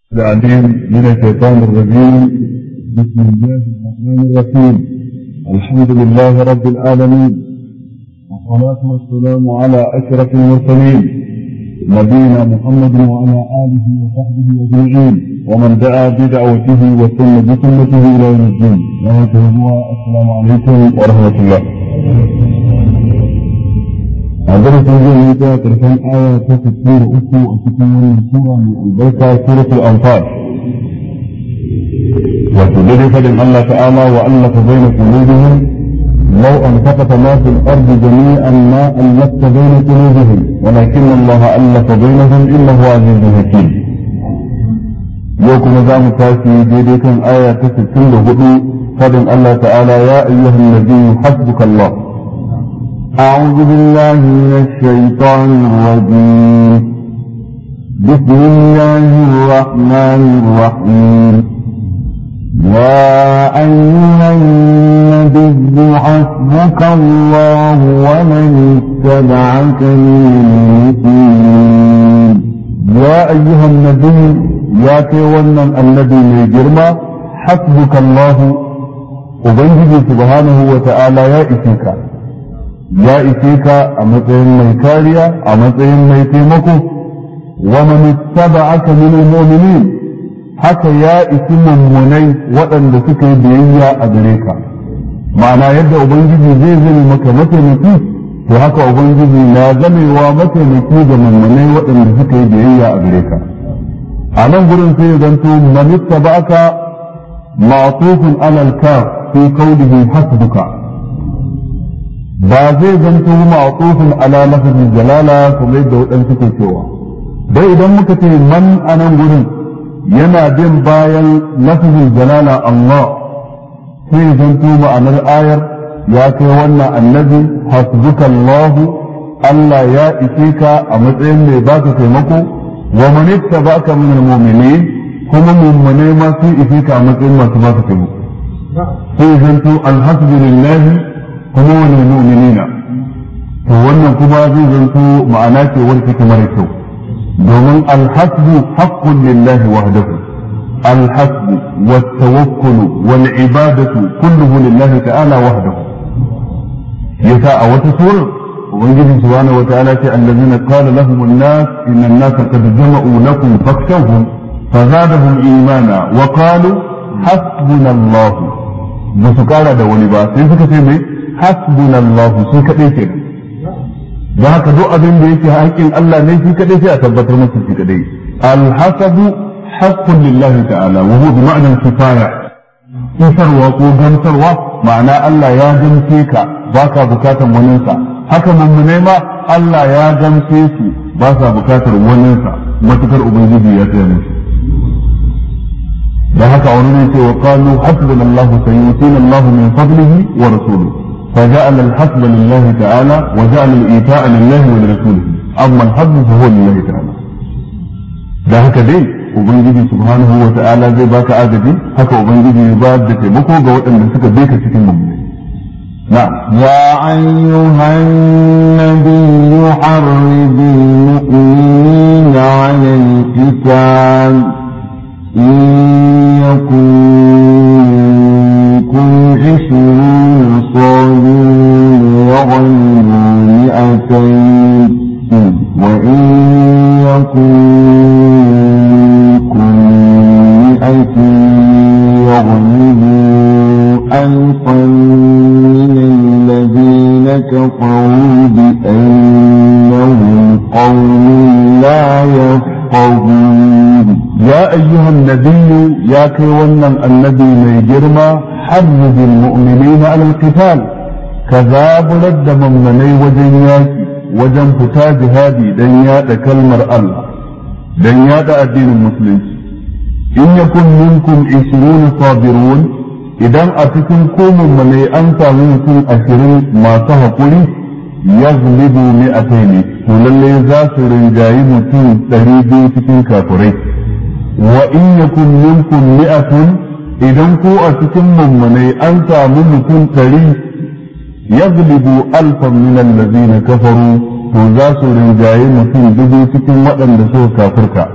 العليم من الشيطان الرجيم. بسم الله الرحمن الرحيم. الحمد لله رب العالمين، والصلاة والسلام على أشرف المرسلين نبينا محمد وعلى آله وصحبه أجمعين، ومن دعا بدعوته وسن بسنته إلى يوم الدين. السلام عليكم ورحمة الله. عندنا تنزيل إذا تركان آية تفسير أخو أتكون من سورة من البيكة سورة الأنفال. وتدري فلن الله تعالى وألف بين قلوبهم لو أنفقت ما في الأرض جميعا ما ألفت بين قلوبهم ولكن الله ألف بينهم إنه عزيز حكيم. يوكم نظام تاسي جديكم آية تفسير هدو فلن الله تعالى يا أيها النبي حسبك الله. أعوذ بالله من الشيطان الرجيم. بسم الله الرحمن الرحيم. يا أيها النبي حسبك الله ومن اتبعك من المؤمنين. يا أيها النبي يا كيوانا النبي من جرما حسبك الله وبنجي سبحانه وتعالى يا إسيك ya ishe ka a matsayin mai kariya, a matsayin mai taimako, wa man ittaba'aka min al-mu'minin, haka ya isi mummunai waɗanda suka yi biyayya a gare ka. Ma'ana yadda ubangiji zai zame maka mataimaki, to haka ubangiji na zamewa mataimaki ga mummunai waɗanda suka yi biyayya a gare ka. A nan gurin sai ya zanto man ittaba'aka ma'tufun 'ala al-kaf fi qawlihi hasbuka. ba zai zanto ma'tufun ala lafzul jalala kuma yadda waɗansu ke cewa dai idan muka ce man anan gurin yana bin bayan lafzul jalala Allah sai zanto ma'anar ayar ya kai wannan annabi hasbuka Allah, Allah ya ishe ka a matsayin mai baka taimako, wa man ittaba'aka min al-mu'minin, kuma mu'minai ma sun ishe ka a matsayin masu baka taimako. Sai zanto alhamdulillah kuma wani mu'minina, to wannan kuma zai zanto ma'ana ce wani take mara kyau, domin alhasbu haqqun lillahi wahdahu, alhasbu wat-tawakkulu wal-ibadatu kulluhu lillahi ta'ala wahdahu. yasa a wata sura ubangiji subhanahu wa ta'ala ce allazina qala lahum an-nas inna an-nasa qad jama'u lakum fakhshawhum fazadahum imana wa qalu hasbunallahu. ba su kara da wani ba sai suka ce mai hasbunallahu shi kadai ke. da haka duk abin da yake haƙƙin Allah ne shi kadai sai a tabbatar masa shi kadai. alhasabu haqqun lillahi ta'ala wa huwa bi ma'na kifaya. isarwa ko gamsarwa ma'ana Allah ya gamse ka baka bukatan waninsa, haka mummunai ma Allah ya gamse su ba sa bukatar waninsa matukar ubangiji ya tsaya musu. da haka wani ne ce wa qalu hasbunallahu sayutina Allahu min fadlihi wa rasuluhu. فجعل الحسب لله تعالى وجعل الإيتاء لله ولرسوله، أما الحسب فهو لله تعالى. ده هكذا ubangiji subhanahu wa ta'ala zai baka agaji, haka ubangiji ya ba da taimako ga waɗanda suka bai ka cikin mummuni. na'am ya ayyuhan nabiyyu harridil mu'minina 'ala al-qital in yakun minkum 20 صابرون يغلبوا 200 وإن يكن منكم 100 يغلبوا 1000 من الذين كفروا بأنهم قوم لا يفقهون. يا أيها النبي يا كيوانا النبي من جرما حرض المؤمنين على القتال، كذاب لد ممني وجنياك وجن فتا جهادي دنيا كلمر الله دنيا الدين المسلم. إن يكن منكم 20 صابرون، إذا أتكن كوم مني أنت منكم 20 ما تهقلي يغلبوا 200 وللي ذات رنجاي متين 200 cikin kafirai. وإن يكن منكم 100 idan ko a cikin mummunai an samu mutum 100 yaglibu 1000 min allazina kafaru, to za su rinjaye mutum 1000 cikin waɗanda suka kafirka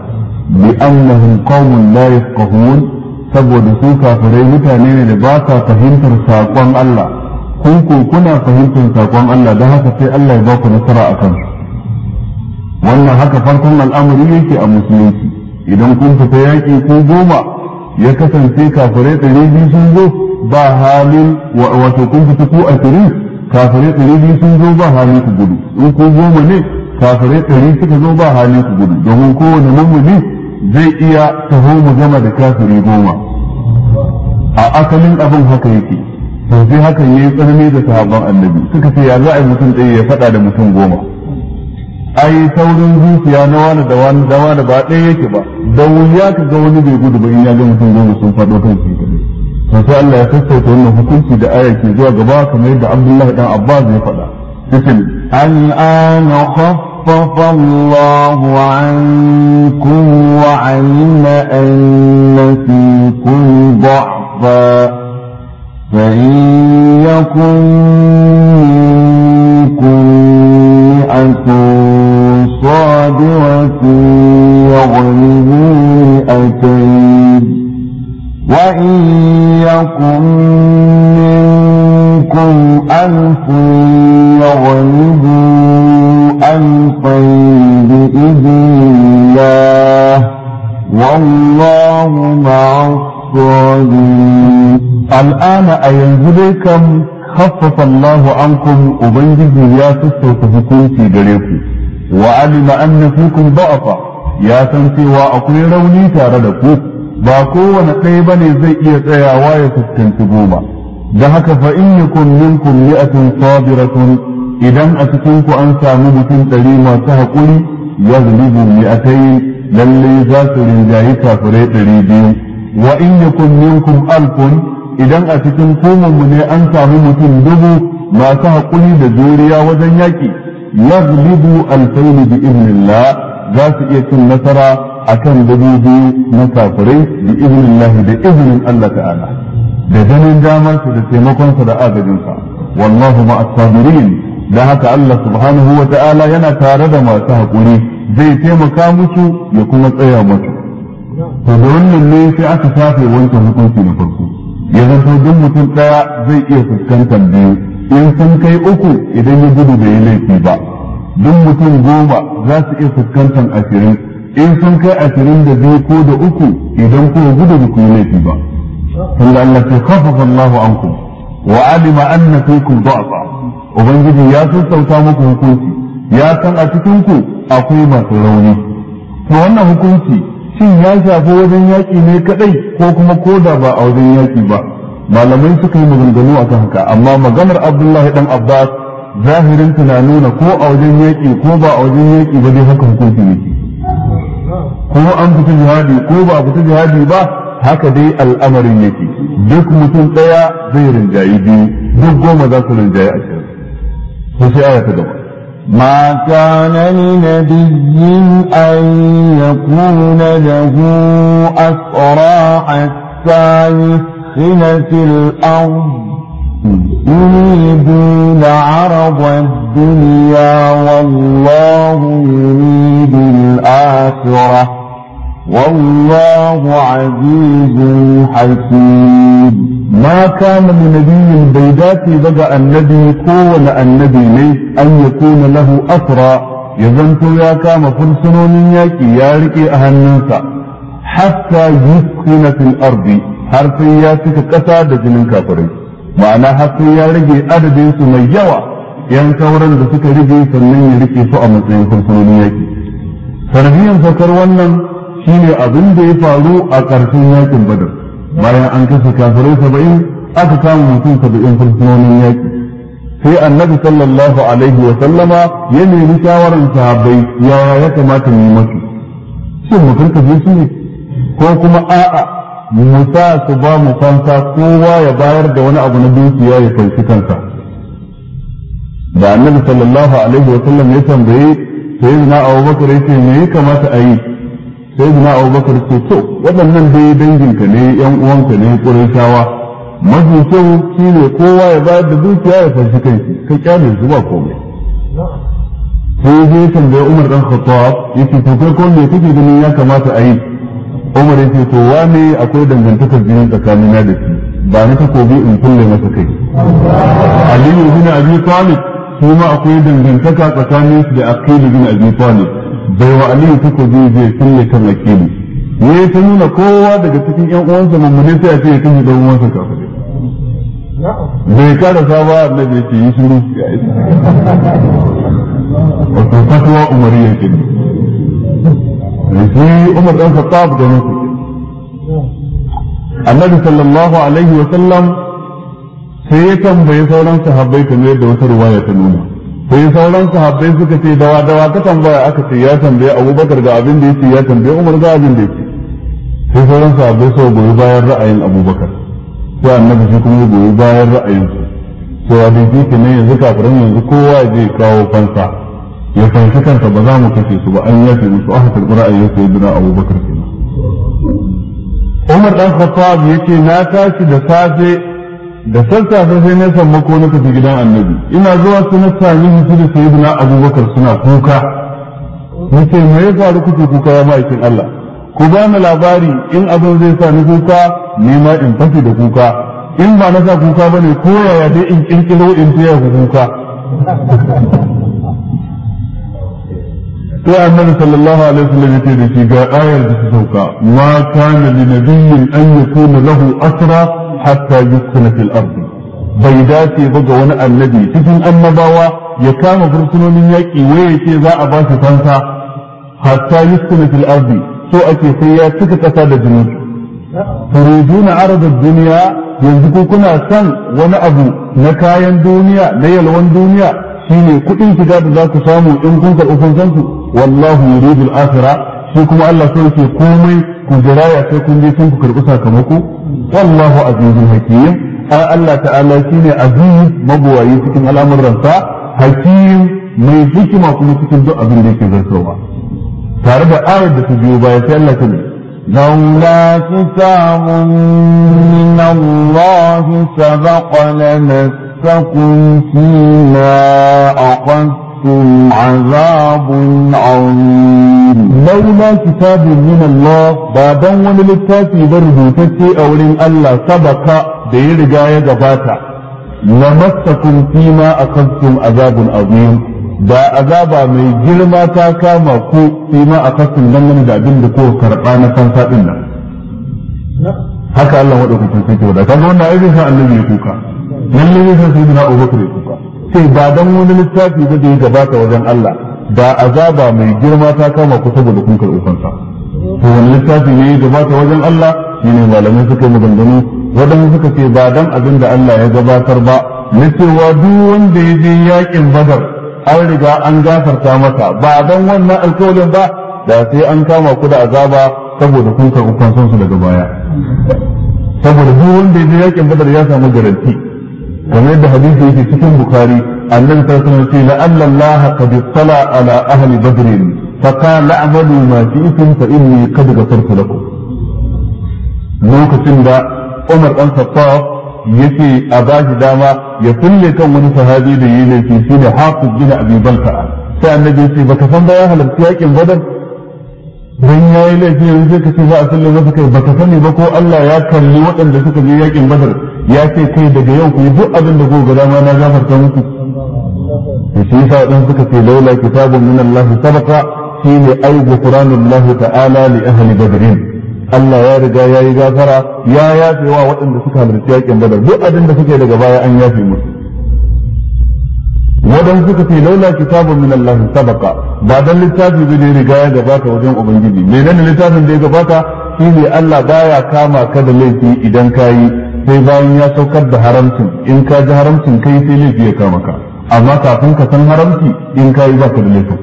bi annahum qaumun la yafqahun saboda su kafirai mutane ne da ba sa fahimtar saƙon Allah kun kuna fahimtar saƙon Allah don haka sai Allah ya ba ku nasara a kansu wannan haka farkon al'amari yake a musulunci idan kun fita yaƙi ku 10 ya kasance kafirai 200 sun zo ba halin wato kun fita ku 20 kafirai 200 sun zo ba halin ku gudu in ku 10 ne kafirai 100 suka zo ba halin ku gudu domin kowane mummuni zai iya taho mu gama da kafiri 10 a asalin abin haka yake to sai hakan yayi tsanani da sahabban annabi suka ce ya za a yi mutum ɗaya ya faɗa da mutum 10 ai saurin zuciya na wani da wani da wani ba ɗaya yake ba da wuya ka ga wani bai gudu ba in ya ga mutum 10 sun faɗo kan shi kadai to sai Allah ya sassauta wannan hukunci da aya ke zuwa gaba kamar yadda Abdullah dan Abbas ya faɗa cikin الآن خفف الله عنكم وعلم أن فيكم ضعفا فإن يكن منكم 100 صابرة يغلبوا 200 وإن يكن منكم 1000 يغلبوا 2000 بإذن الله والله مع الصابرين الآن أينزلكم خفف الله عنكم وبنجز يا تستوفكم في دريكم وعلم أن فيكم ضعفا يا تنسي وأقول روني تاردكم ba kowane ɗaya ba ne zai iya tsayawa ya fuskanci 10 da haka fa in yakun minkum 100 sabiratun idan a cikin ku an samu mutum 100 masu haƙuri yazlibu 200 lalle za su rinjayi kafirai 200 wa in yakun minkum 1000 idan a cikin mu ne an samu mutum 1000 masu haƙuri da juriya wajen yaƙi yazlibu 2000 bi idnillah za su iya cin nasara akan 2000 na kafirai bi idnillahi da izinin Allah ta'ala da ganin damar su da taimakon sa da agajin sa wallahu ma'as sabirin da haka Allah subhanahu wa ta'ala yana tare da masu haƙuri zai taimaka musu ya kuma tsaya musu to da wannan ne sai aka shafe wancan hukunci na farko ya zanto duk mutum ɗaya zai iya fuskantar 2 in sun kai 3 idan ya gudu bai yi laifi ba duk mutum 10 za su iya fuskantar 20 in sun kai 22 ko da 3 idan ko gudu da ku yi laifi ba tunda Allah ya khaffafa Allahu ankum wa alima anna fikum da'fa ubangiji ya sassauta muku hukunci ya san a cikin ku akwai masu rauni to wannan hukunci shin ya shafi wajen yaƙi ne kadai ko kuma koda ba a wajen yaƙi ba malamai suka yi maganganu akan haka amma maganar Abdullahi dan Abbas zahirin na nuna ko a wajen yaƙi ko ba a wajen yaƙi ba dai haka hukunci ne ko an fita jihadi ko ba fita jihadi ba haka dai al'amarin yake duk mutum ɗaya zai rinjayi 2 duk 10 za su rinjayi 20 ko sai aya ta gaba ما كان لنبي أن يكون له أسرى حتى يسخن في الأرض يريدون عرض الدنيا والله يريد الآخرة والله عزيز حكيم ما كان لنبي بيدات بدأ النبي كون النبي ليس أن يكون له أسرى يزنت يا كام فرسنون ياكي ياركي أهننسا حتى يسخن في الأرض حرفي ياسك كساد جنن كافرين ma'ana har sai ya rage adadin su mai yawa yan sauran da suka rage sannan ya rike su a matsayin fursunonin yaki sanadiyan saukar wannan shine abin da ya faru a ƙarshen yakin badar bayan an kashe kafirai 70 aka kama mutum 70 fursunonin yaki sai annabi sallallahu alaihi wa sallama ya nemi shawaran sahabbai yaya ya kamata mu yi masu shin mu karkaje su ne ko kuma a'a musa su ba mu fansa kowa ya bayar da wani abu na dukiya ya fanshi kansa da annabi sallallahu alaihi wa sallam ya tambaye sayyidina Abubakar yace me ya kamata a yi sayyidina Abubakar ce to waɗannan dai danginka ne yan uwanka ne Qurayshawa mafi kyau shine kowa ya bayar da dukiya ya fanshi kansa ka kyale su ba komai sai zai tambaye Umar dan Khattab yace to kai ko me kake ganin ya kamata a yi? Umar yace to wane akwai dangantakar jini tsakanina da shi ba ni takobi in kulle masa kai. Ali bin Abi Talib kuma akwai dangantaka tsakanin shi da Aqil bin Abi Talib bai wa Ali takobi zai kulle kan Aqil. Yayi ta nuna kowa daga cikin ƴan uwansa mummune sai a ce ya kashe dan uwansa kafiri. bai karasa ba annabi ce yi shiru ya isa wato fatwa umariya ke ne sai Umar dan Khattab da nasu annabi sallallahu alaihi wa sallam sai ya tambaye sauran sahabbai kamar yadda wata riwaya ta nuna sai sauran sahabbai suka ce dawa ka tambaya aka ce ya tambaye Abubakar ga abin da yake ya tambaye Umar ga abin da yake sai sauran sahabbai suka goyi bayan ra'ayin Abubakar sai annabi shi kuma goyi bayan ra'ayin su cewa da shi ne yanzu kafiran yanzu kowa zai kawo fansa ya fanshi kansa ba za mu kashe su ba an yafe musu aka karɓi ra'ayin sayyidina Abubakar kenan Umar dan Khattab yace na tashi da safe da sassafe sai na sammako na tafi gidan annabi ina zuwa su na sami su da sayyidina Abubakar suna kuka yace me ya faru kuke kuka ya ma'aikin Allah ku ba ni labari in abin zai sa ni kuka ni ma in fashi da kuka in ba na sa kuka bane ko yaya dai in kirkiro in taya ku kuka sai annabi sallallahu alaihi wasallam yace da shi ga ayar da ta sauka ma kana li nabiyyin an yakuna lahu asra hatta yuskana fil ardi bai dace ba ga wani annabi cikin annabawa ya kama fursunonin yaƙi waye ce za a ba shi fansa hatta yuskana fil ardi so ake sai ya cika ƙasa da jinin turiduna arda duniya yanzu ko kuna son wani abu na kayan duniya na yalwan duniya shine kuɗin shiga da za ku samu in kun karɓi fansansu wallahu yuridul akhirah shi kuma Allah so yake komai ku jira ya sai kun je kun ku karɓi sakamako wallahu azizul hakim Allah ta'ala shine aziz mabuwayi cikin al'amuransa hakim mai hikima kuma cikin duk abin da yake zartarwa tare da ayar da ta biyo baya sai Allah ta ne لولا كتاب من الله سبق لمسكم فيما أخذتم عذاب عظيم لولا كتاب من الله بعد أن للتاتي برده تتي أولين الله سبق دير جاية جباتا لمسكم فيما أخذتم عذاب عظيم da azaba mai girma ta kama ku fi ma a kasin dangane da abin da ko karɓa na fansa ɗin nan haka Allah maɗaukakin sarki da kaga wannan ai zai sa annabi ya kuka lalle zai sa sai na Abubakar ya kuka sai ba dan wani littafi da ya gabata wajen Allah da azaba mai girma ta kama ku saboda kun karɓi fansa to wani littafi ne ya gabata wajen Allah shine malamai suka yi maganganu wadanda suka ce ba dan abin da Allah ya gabatar ba na cewa duk wanda ya je yakin Badar an riga an gafarta masa ba don wannan alkawalin ba da sai an kama ku da azaba saboda kun karɓi fansan su daga baya saboda duk wanda ya je yakin Badar ya samu garanti kamar yadda hadisi yake cikin Bukhari annabi sallallahu alaihi wasallam ce la Allah qad tala ala ahli badr fa qala a'malu ma shi'tum fa inni qad ghafartu lakum lokacin da Umar dan Khattab yace a ba shi dama ya kulle kan wani sahabi da yi laifi shine Hafiz bin Abi Balta'a sai annabi yace baka san ba ya halarci yakin Badar dan yayi laifi yanzu sai ka ce za a kulle masa kai baka sani ba ko Allah ya kalli waɗanda suka je yakin Badar ya ce kai daga yau ku yi duk abin da kuka ga ma na gafarta muku shi yasa dan suka ce laula kitabun min Allah sabaqa shine ay ghufranullahi ta'ala li ahli badrin Allah ya riga ya yi gafara ya yafe wa waɗanda suka halarci yakin Badar duk abin da suke daga baya an yafe musu waɗanda suka ce laula kitabun min Allah sabaqa ba dan littafi da ya riga ya gabata wajen ubangiji menene littafin da ya gabata shine Allah baya kama ka da laifi idan kayi sai bayan ya saukar da haramcin in ka ji haramcin kai sai laifi ya kama ka amma kafin ka san haramci in kayi baka da laifin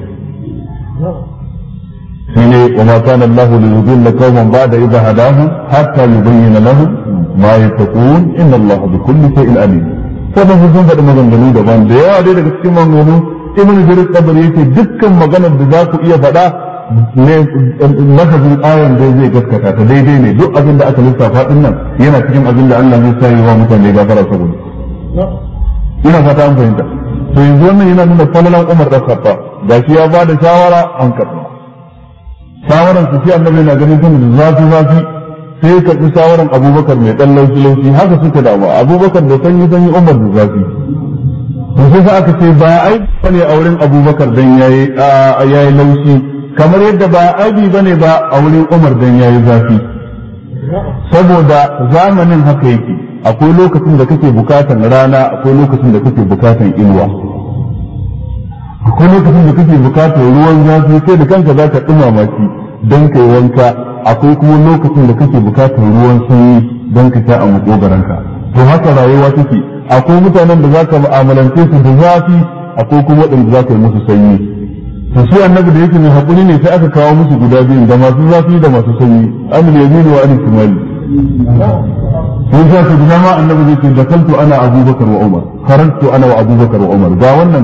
shine wa ma kana Allahu li yudilla qauman ba'da idha hadahum hatta yubayyana lahum ma yattaqun inna Allaha bi kulli shay'in alim saboda sun faɗi maganganu daban da yawa dai daga cikin maganganu Ibn Jarir Tabari yake dukkan maganar da za ku iya faɗa ne lafazin ayan da zai gaskata ta daidai ne duk abin da aka lissafa din nan yana cikin abin da Allah zai sa yi wa mutane gafara saboda ina fata an fahimta to yanzu wannan yana nuna falalan Umar da Khattab gashi ya bada shawara an karɓa shawaran su shi annabi na ganin tana da zafi sai ka karɓi shawaran Abubakar mai dan laushi haka suka dama Abubakar da sanyi Umar da zafi to sai aka ce ba ai bane a wurin Abubakar dan yayi laushi kamar yadda ba aibi bane ba a wurin Umar dan yayi zafi saboda zamanin haka yake akwai lokacin da kake bukatan rana akwai lokacin da kake bukatan inuwa akwai lokacin da kake bukatan ruwan zafi sai da kanka zaka dumama shi dan kai wanka akwai kuma lokacin da kake bukatan ruwan sanyi dan ka sha a makogaranka to haka rayuwa take akwai mutanen da zaka mu'amalance su da zafi akwai kuma wadanda zaka yi musu sanyi to shi annabi da yake mai hakuri ne sai aka kawo musu guda biyu da masu zafi da masu sanyi amil yamin wa anil shimali sai ya ce dama annabi zai ce da kantu ana Abubakar wa Umar kharajtu ana wa Abubakar wa Umar ga wannan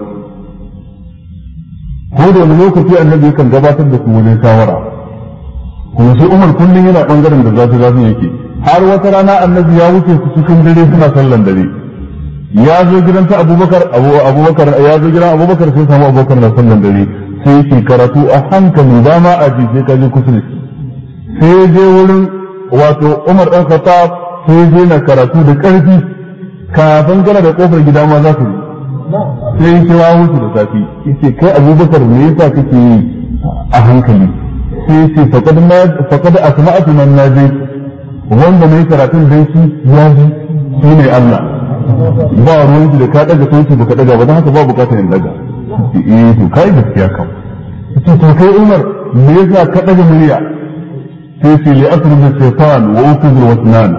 ko da wani lokaci annabi yakan gabatar da su wajen shawara kuma sai Umar kullum yana bangaren da zafi yake har wata rana annabi ya wuce su cikin dare suna sallan dare ya zo gidan ta Abubakar ya zo gidan Abubakar sai samu Abubakar na sallan dare sai yake karatu a hankali ba ma aji sai ka je kusa da shi sai je wurin wato Umar dan Khattab sai je na karatu da karfi kafin kana da kofar gida ma za su sai ya kira wuce da safi yace kai Abubakar me yasa kake yi a hankali sai yace faqad asma'atu man naji wanda mai karatun dai shi ya ji shine Allah ba ruwan da ka daga sauti baka daga ba dan haka ba bukatar in daga to kai gaskiya kam to kai Umar me yasa ka daga murya sai ce li asrul shaytan wa ukuzul wasnan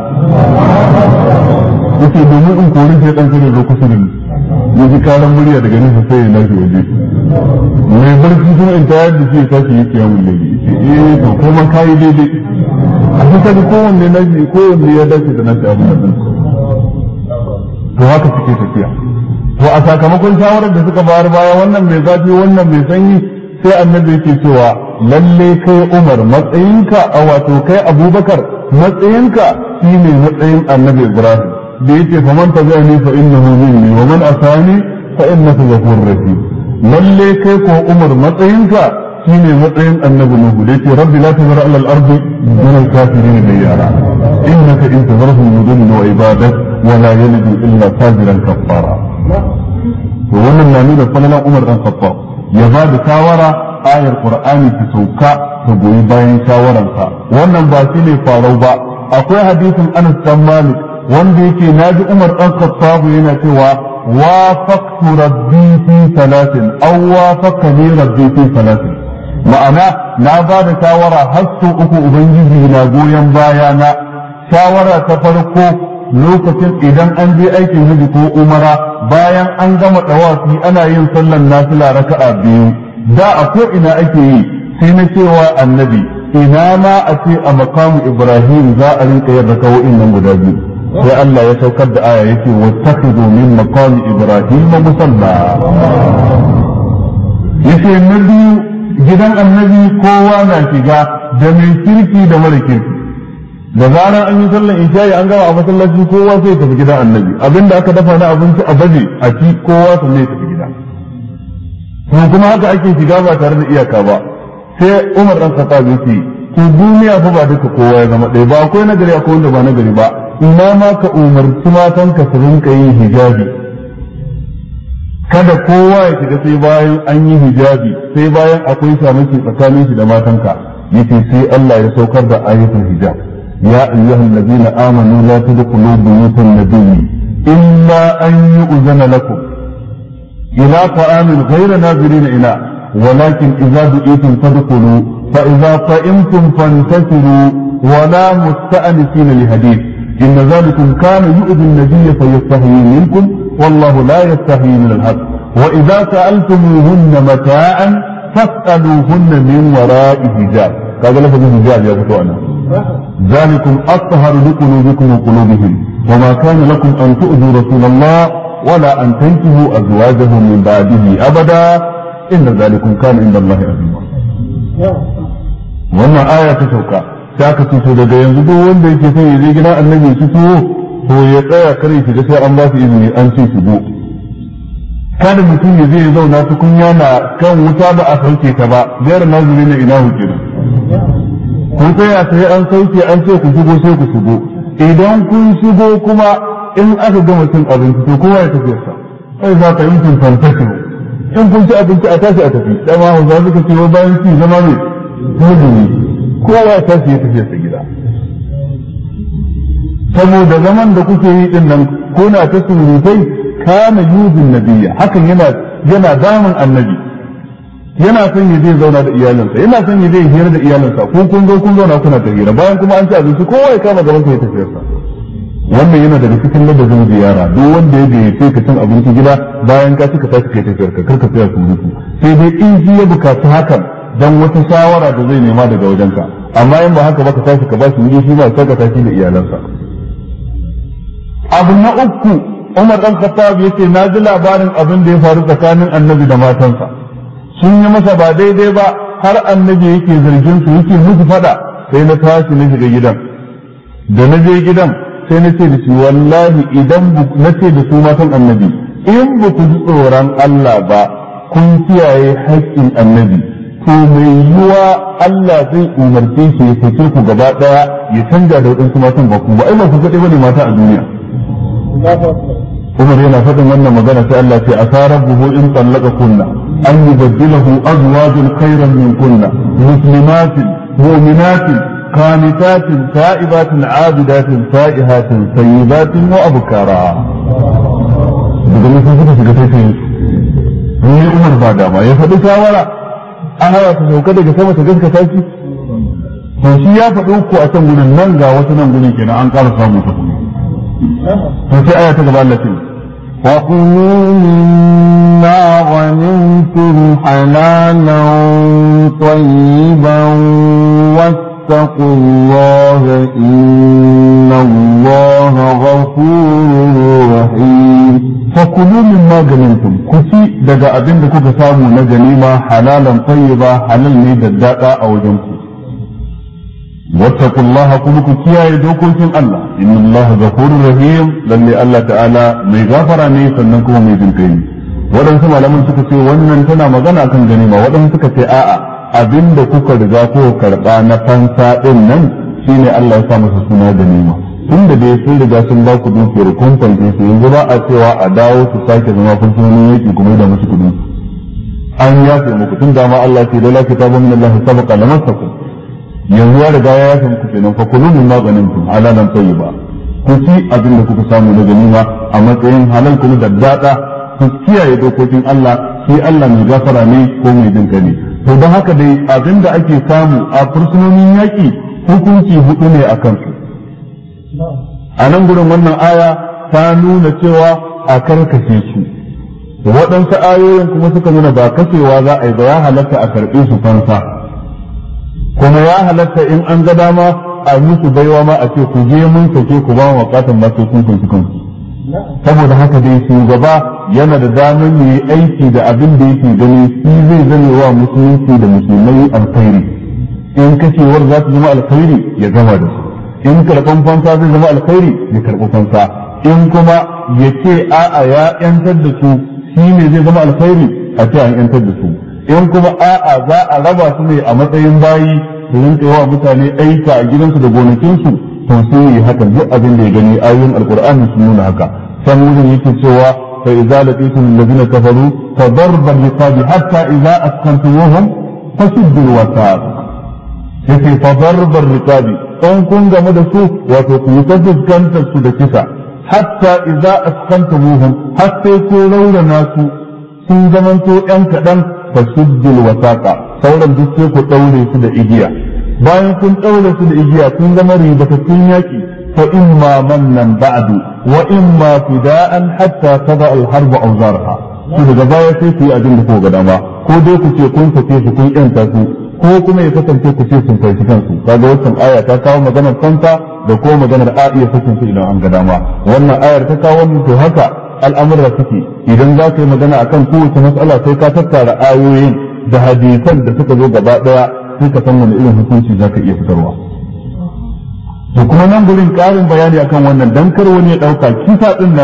yace domin in kori sai dan kare zo kusa da ni yaji karan murya daga nesa sai ya lafi waje mai barci kuma in tayar da shi tashi yake yamun da to kuma kai daidai a cikin kowanne ya dace da nashi abin da to haka suke tafiya to a sakamakon shawarar da suka bayar baya wannan mai zafi wannan mai sanyi sai annabi yake cewa lalle kai Umar matsayinka a wato kai Abubakar matsayinka shine matsayin annabi Ibrahim da yake faman tabi'ani fa innahu minni wa man asani fa innaka ghafurur rahim lalle kai ko Umar matsayinka shine matsayin annabi Nuhu da yake rabbi la tazar ala al-ardi min al-kafirin diyara innaka in tazarhum yudillu wa ibadak wa la yalidu illa fajiran kaffara to wannan na nuna falalan Umar dan Khattab ya ba da shawara ayar Qur'ani ta sauka ta goyi bayan shawararsa wannan ba shi ne farau ba akwai hadisin Anas bin Malik wanda yake naji Umar dan Khattab yana cewa wafaqtu rabbi fi salatin aw wafaqani rabbi fi salatin ma'ana na ba da shawara har sau uku ubangiji na goyon baya na shawara ta farko lokacin idan an je aikin hajji ko umara bayan an gama tawafi ana yin sallan nafila raka'a biyu da a ko ina ake yi sai na cewa annabi ina ma a ce a makamu Ibrahim za a rinka yin raka'o'in nan guda biyu sai Allah ya saukar da aya yake wattakhidhu min maqami Ibrahim musalla yace na biyu gidan annabi kowa na shiga da mai kirki da mara kirki da zaran an yi sallan isha'i an gama a masallaci kowa sai tafi gidan annabi abinda aka dafa na abinci a baje a ci kowa sai ya tafi gida to kuma haka ake shiga ba tare da iyaka ba sai Umar dan Khattab yace to duniya fa ba duka kowa ya zama ɗaya ba akwai nagari akwai wanda ba nagari ba ina ma ka umarci matan ka su rinka yin hijabi kada kowa ya shiga sai bayan an yi hijabi sai bayan akwai shamaki tsakanin shi da matanka yace sai Allah ya saukar da ayatul hijab ya ayyuhal ladina amanu la tadkhulu buyutan nabiyyi illa an yu'zana lakum ila ta'amin ghayra nazirin ila walakin idza du'itum fadkhulu fa idza ta'imtum fantashiru wa la musta'nisina li hadith إن ذلكم كان يؤذي النبي فيستحيي منكم والله لا يستحيي من الحق وإذا سألتموهن متاعا فاسألوهن من وراء حجاب قال لفظ الحجاب يا فتوانا ذلكم أطهر لقلوبكم وقلوبهم وما كان لكم أن تؤذوا رسول الله ولا أن تنكحوا أزواجه من بعده أبدا إن ذلكم كان عند الله عظيما وما آية تشوكا sai aka ce to daga yanzu duk wanda yake son ya je gidan annabi su to ya tsaya kare shi da sai an ba su izini an ce shigo kada mutum ya zai zauna tukunya na kan wuta ba a sauke ta ba biyar nazuri na ina huke ko tsaya sai an sauke an ce ku shigo sai ku shigo idan kun shigo kuma in aka gama cin abinci to kowa ya tafi sa sai za ka yi mutum fantashi in kun ci abinci a tashi a tafi dama hausa suka ce bayan ci zama ne dole ne kowa ya tashi ya tafi sa gida saboda zaman da kuke yi din nan kuna ta surutai kana yuzin nabiyya hakan yana damun annabi yana son ya zai zauna da iyalinsa yana son ya zai hira da iyalinsa ko kun zauna kuna ta hira bayan kuma an ci abinci kowa ya kama gaban sa ya tafi sa wannan yana daga cikin ladabin ziyara duk wanda ya gayyace ka cin abinci gida bayan ka cika tashi kai tafiyar ka karka tsaya surutu sai dai in shi ya bukaci hakan dan wata shawara da zai nema daga wajenka amma in ba haka ba ka tashi ka ba shi wuri shi ba ka tashi da iyalansa. Abu na uku Umar dan Khattab yace na ji labarin abin da ya faru tsakanin Annabi da matansa sun yi masa ba daidai ba har Annabi yake zargin su yake musu fada sai na tashi na shiga gidan da na je gidan sai na ce da shi wallahi idan na ce da su matan Annabi in ba ku ji tsoron Allah ba kun kiyaye haƙƙin Annabi to mai yiwa Allah zai umarce shi ya fice ku gaba daya ya canja da wadansu matan ba ku ba ai ba ku kaɗai bane mata a duniya. Umar yana faɗin wannan magana sai Allah ce asa rabbuhu in tallaka kunna an yubaddilahu azwajan khayran min kunna muslimatin mu'minatin qanitatin ta'ibatin abidatin sa'ihatin sayyibatin wa abkara. Daga nan suka shiga sai ne Umar ba dama ya faɗi shawara an hawa ta sauka daga sama ta gaskata shi to shi ya faɗi uku a can gurin nan ga wasu nan gurin kenan an ƙara samu ta kuma to sai aya ta gaba Allah ce وَكُلُوا مِمَّا غَنِمْتُمْ حَلَالًا طَيِّبًا وَاتَّقُوا اللَّهَ إِنَّ اللَّهَ غَفُورٌ رَّحِيمٌ فَكُلُوا مِمَّا غَنِمْتُمْ كُتي daga abin da kuka samu na ganima halalan tayyiba halal ne da dada a wajen ku wattaqullaha kuma ku kiyaye dokokin Allah innallaha ghafurur rahim lalle Allah ta'ala mai gafara ne sannan kuma mai jinkai wadansu malaman suka ce wannan tana magana kan ganima wadansu suka ce a'a abinda kuka riga ko karba na fansa din nan shine Allah ya sa masa suna ganima tunda dai sun riga sun ba ku dukiyar kun fanke su yanzu ba a cewa a dawo su sake zama fursunonin yaki kuma da musu kudi an yafe muku tun da ma Allah ce da la kitabun min Allah sabaqa lamassakum yanzu ya riga ya yafe muku kenan fa kullu min ma ganimtum halalan tayyiba ku ci abin da kuka samu na ganima a matsayin halal kuma da dada ku kiyaye dokokin Allah shi Allah mai gafara ne ko mai jinka ne to don haka dai abin da ake samu a fursunonin yaki hukunci hudu ne akan su a nan gurin wannan aya ta nuna cewa a karkashe su waɗansu ayoyin kuma suka nuna ba kashewa za a yi ba ya halatta a karɓe su fansa kuma ya halatta in an ga dama a musu baiwa ma a ce ku je mun sake ku ba wa bukatan ba sai kun kunci kanku saboda haka dai shugaba yana da damar yi aiki da abin da yake gani shi zai zame wa musulunci da musulmai alkhairi in kashewar za ta zama alkhairi ya gama da su in karɓan fansa zai zama alkhairi ya karɓi fansa in kuma ya ce a'a ya yantar da su shi ne zai zama alkhairi a ce an yantar da su in kuma a'a za a raba su ne a matsayin bayi su rinka yawa mutane aika a gidansu da gonakinsu to sun yi haka duk abin da ya gani ayoyin alqur'ani sun nuna haka san wurin yake cewa fa idza laqitum alladhina kafaru fa darba riqabi hatta idza askantumuhum fashuddu alwasaq yake fa darba riqabi in kun gamu da su wato ku yi fuskantar su da kisa hatta idza askantumuhum hatta ku raurana su sun zamanto yan kaɗan fashuddu alwasaqa sauran duk sai ku daure su da igiya bayan kun daure su da igiya kun zama ribatattun yaki fa imma mannan ba'du wa imma fida'an hatta tada al-harb awzarha su daga baya sai ku yi abin da kuka ga dama ko dai ku ce kun tafi su kun yanta su ko kuma ya kasance ku ce sun farki kansu kaga wannan aya ta kawo maganar kanta da ko maganar a iya sakin su idan an ga dama wannan ayar ta kawo wannan to haka al'amura suke idan za ka yi magana akan kowace mas'ala sai ka tattara ayoyin da hadisan da suka zo gaba daya sai ka san wani irin hukunci za ka iya fitarwa to kuma nan gurin ƙarin bayani akan wannan dan kar wani ya ɗauka kisa ɗin nan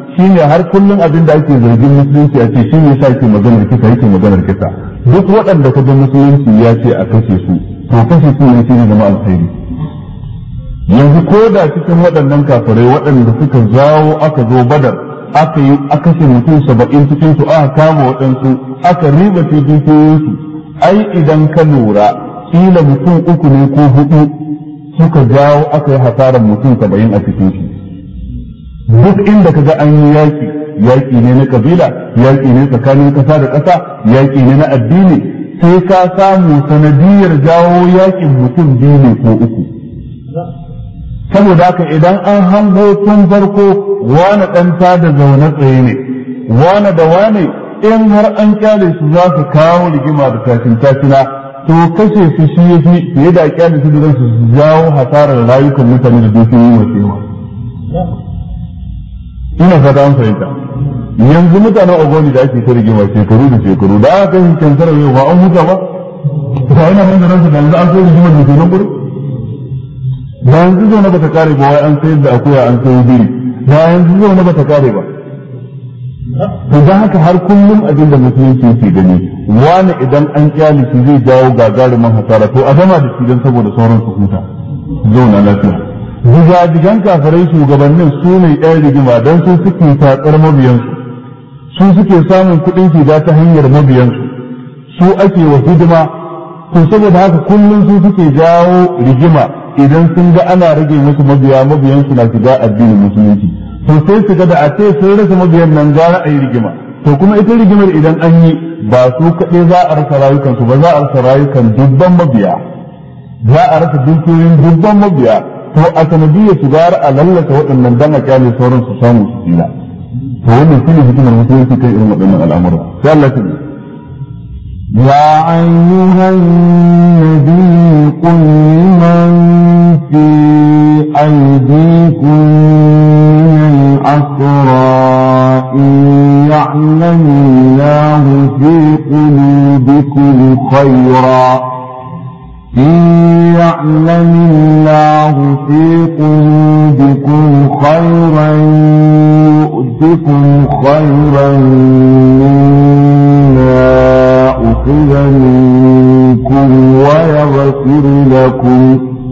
shine har kullum abin da ake zargin musulunci a ce shine yasa yake maganar kisa duk waɗanda ka ga musulunci ya ce a kashe su to kashe su ne shine zama alkhairi. Yanzu ko da cikin waɗannan kafirai waɗanda suka zawo aka zo Badar aka ce mutum 70 cikin su aka kama waɗansu aka riba ce dukiyoyinsu, ai idan ka lura kila mutum 3 ne ko 4 suka jawo aka yi hasarar mutum 70 a cikin su. Duk inda kaga an yi yaƙi ne na kabila, yaƙi ne tsakanin ƙasa da ƙasa, yaƙi ne na addini, sai ka samu sanadiyar jawo yaƙin mutum 2 ne ko 3. Saboda haka idan an hango tun farko wane ɗan da zaune tsaye ne, wane da wane in har an kyale su za su kawo rigima da tashin-tashina, to kashe su shi ya fi fiye da kyale su da su jawo hasarar rayukan mutane da dukiyoyi masu yawa. Ina fata an fahimta. Yanzu mutanen Ogoni da ake ta rigima shekaru da shekaru da aka kai kansarar yau ba an huta ba? Ba yana nan da ransa da yanzu an kai rigimar da ke nan gudu? Da yanzu zo na bata kare ba wai an sayar da akuya an sayi biri. Da yanzu zo na bata kare ba. To da haka har kullum abin da musulunci yake gani wani idan an kyale shi zai jawo gagarumin hasara to a gama da shi don saboda sauran su huta. Zauna lafiya. Diga-digan kafirai shugabannin su ne ɗan rigima don su suke tatsar mabiyansu, su suke samun kuɗin shiga ta hanyar mabiyansu, su ake wa hidima, to saboda haka kullum su suke jawo rigima idan sun ga ana rage musu mabiyansu na shiga addinin musulunci. To sai su ga da a ce sun rasa mabiyan nan gara a yi rigima, to kuma ita rigimar idan an yi ba su kaɗai za a rasa rayukansu ba, za a rasa rayukan dubban mabiya, za a rasa dukiyoyin dubban mabiya. To a sanadiyyar su gara a lallata waɗannan dan a kyale sauran su samu su tsira. To wannan shine hikimar musulunci kai irin waɗannan al'amura. Sai Allah ta يا أيها النبي قل لمن في أيديكم من الأسرى إن يعلم الله في قلوبكم خيرا يؤتكم خيرا مما أخذ منكم ويغفر لكم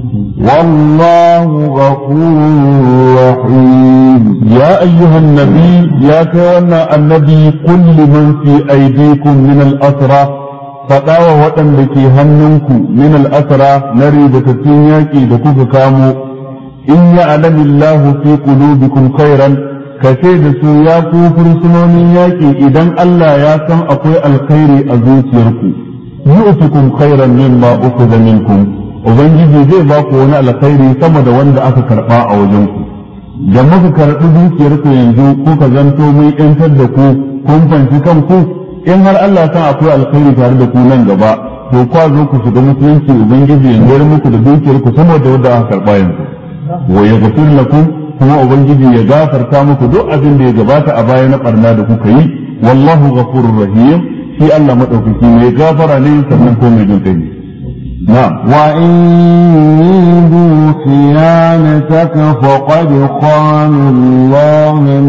والله غفور رحيم. يا أيها النبي يا كان النبي قل لمن في أيديكم من الأسرى faɗawa waɗanda ke hannunku min al'asara na ribatattun yaƙi da kuka kamo in ya alamillahu fi qulubikum khairan ka ce da su ya ku fursunonin yaƙi idan Allah ya san akwai alkhairi a zuciyarku yu'tikum khairan mimma ukhidha minkum ubangiji zai ba ku wani alkhairi sama da wanda aka karɓa a wajenku da muka karɓi zuciyarku yanzu kuka zanto mai ƴantar da ku kun fanci kanku in har Allah san akwai alkhairi tare da ku nan gaba to kwa zo ku shiga musulunci ubangiji ya mayar muku da dukiyar ku saboda wanda aka karba yanzu wa yaghfir lakum kuma ubangiji ya gafarta muku duk abin da ya gabata a baya na barna da kuka yi wallahu ghafurur rahim shi Allah madaukaki mai gafara ne sannan ko mai jin kai na'am wa in yudu khiyanataka faqad khana Allah min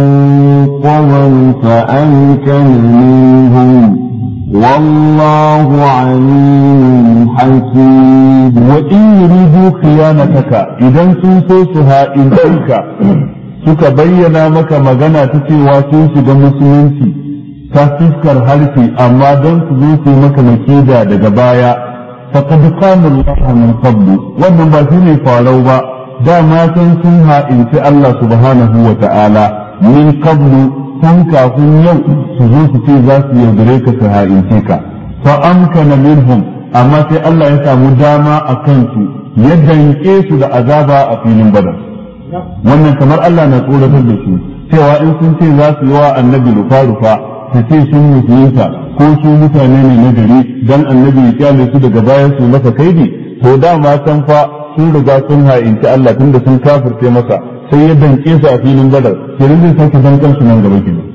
qabl fa amkana minhum والله عليم حكيم. وإن يريدوا خيانتك إذا سنسوسها إن تلك suka bayyana maka magana ta cewa sun shiga musulunci ta fuskar harshe amma don su zo su maka makida daga baya faqad qama Allah min qablu wannan ba shine farau ba dama sun ha'inci Allah subhanahu wa ta'ala min qablu tun kafin yau su zo su ce za su yaudare ka su ha'ince ka fa amkana minhum amma sai Allah ya samu dama a kansu ya danke su da azaba a filin badar wannan kamar Allah na tsoratar da su cewa in sun ce za su yi wa annabi rufa-rufa su ce sun musulunta ko su mutane ne na gari dan annabi ya kyale su daga bayan su masa kaidi to dama san fa sun riga sun ha'inci Allah tunda sun kafirce masa sai ya danke su a filin badar sai zai sake dankan su nan gaba kenan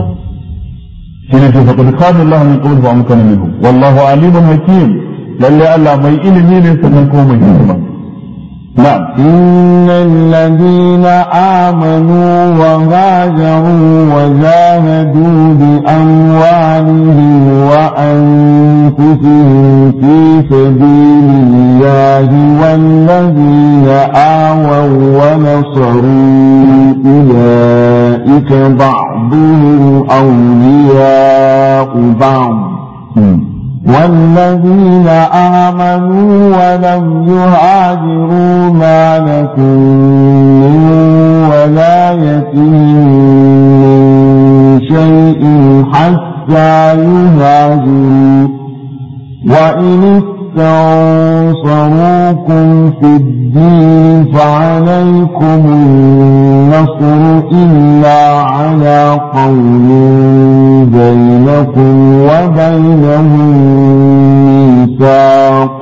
shine ce faqad khana Allah min qabl wa amkana minhum wallahu alimun hakim lalle Allah mai ilimi ne sannan ko mai hikima نعم. إن الذين آمنوا وهاجروا وجاهدوا بأموالهم وأنفسهم في سبيل الله والذين آووا ونصروا أولئك بعضهم أولياء بعض والذين آمنوا ولم يهاجروا ما لكم من ولايتهم من شيء حتى يهاجروا وإن استنصروكم في الدين فعليكم النصر إلا على قوم بينكم وبينهم ميثاق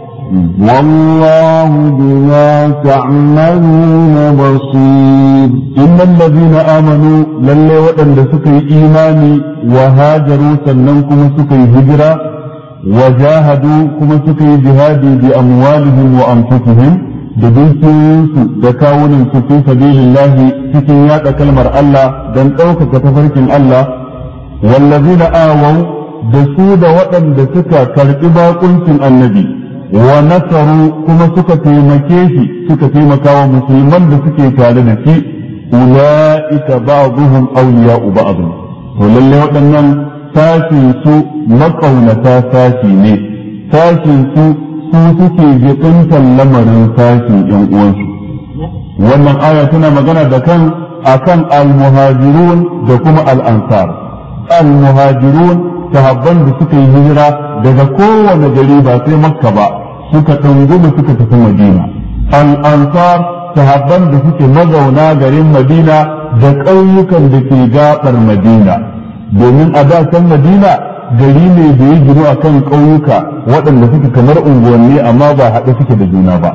والله بما تعملون بصير. إن الذين آمنوا للي وأن سكي إيماني وهاجروا سننكم سكي هجرة وجاهدوا كما سكي جهادي بأموالهم وأنفسهم بدوكيوسو دكاوننسو في سبيل الله سكيات كلمة الله دن أوكك تفركم الله والذين آووا دسود وأن دسكا كالإبا قنسم النبي ونصروا كما سكا تيمكيشي سكا تيمكاوا مسلمان دسكي كالنسي أولئك بعضهم أولياء بعض ولله وأنهم sashin su makaunata sashi ne sashin su suke jikuntan lamarin sashin yan uwansu. Wannan aya tana magana da akan al-muhajirun da kuma al-ansar. Al-muhajirun sahabban da suka yi hijira daga kowane gari ba sai Makka ba suka ɗunguma suka tafi Madina. Al-ansar sahabban da suke mazauna garin Madina da ƙauyukan da ke gaɓar Madina. Domin a da can Madina gari ne da ya gino a kan ƙauyuka waɗanda suke kamar unguwanni amma ba haɗe suke da juna ba.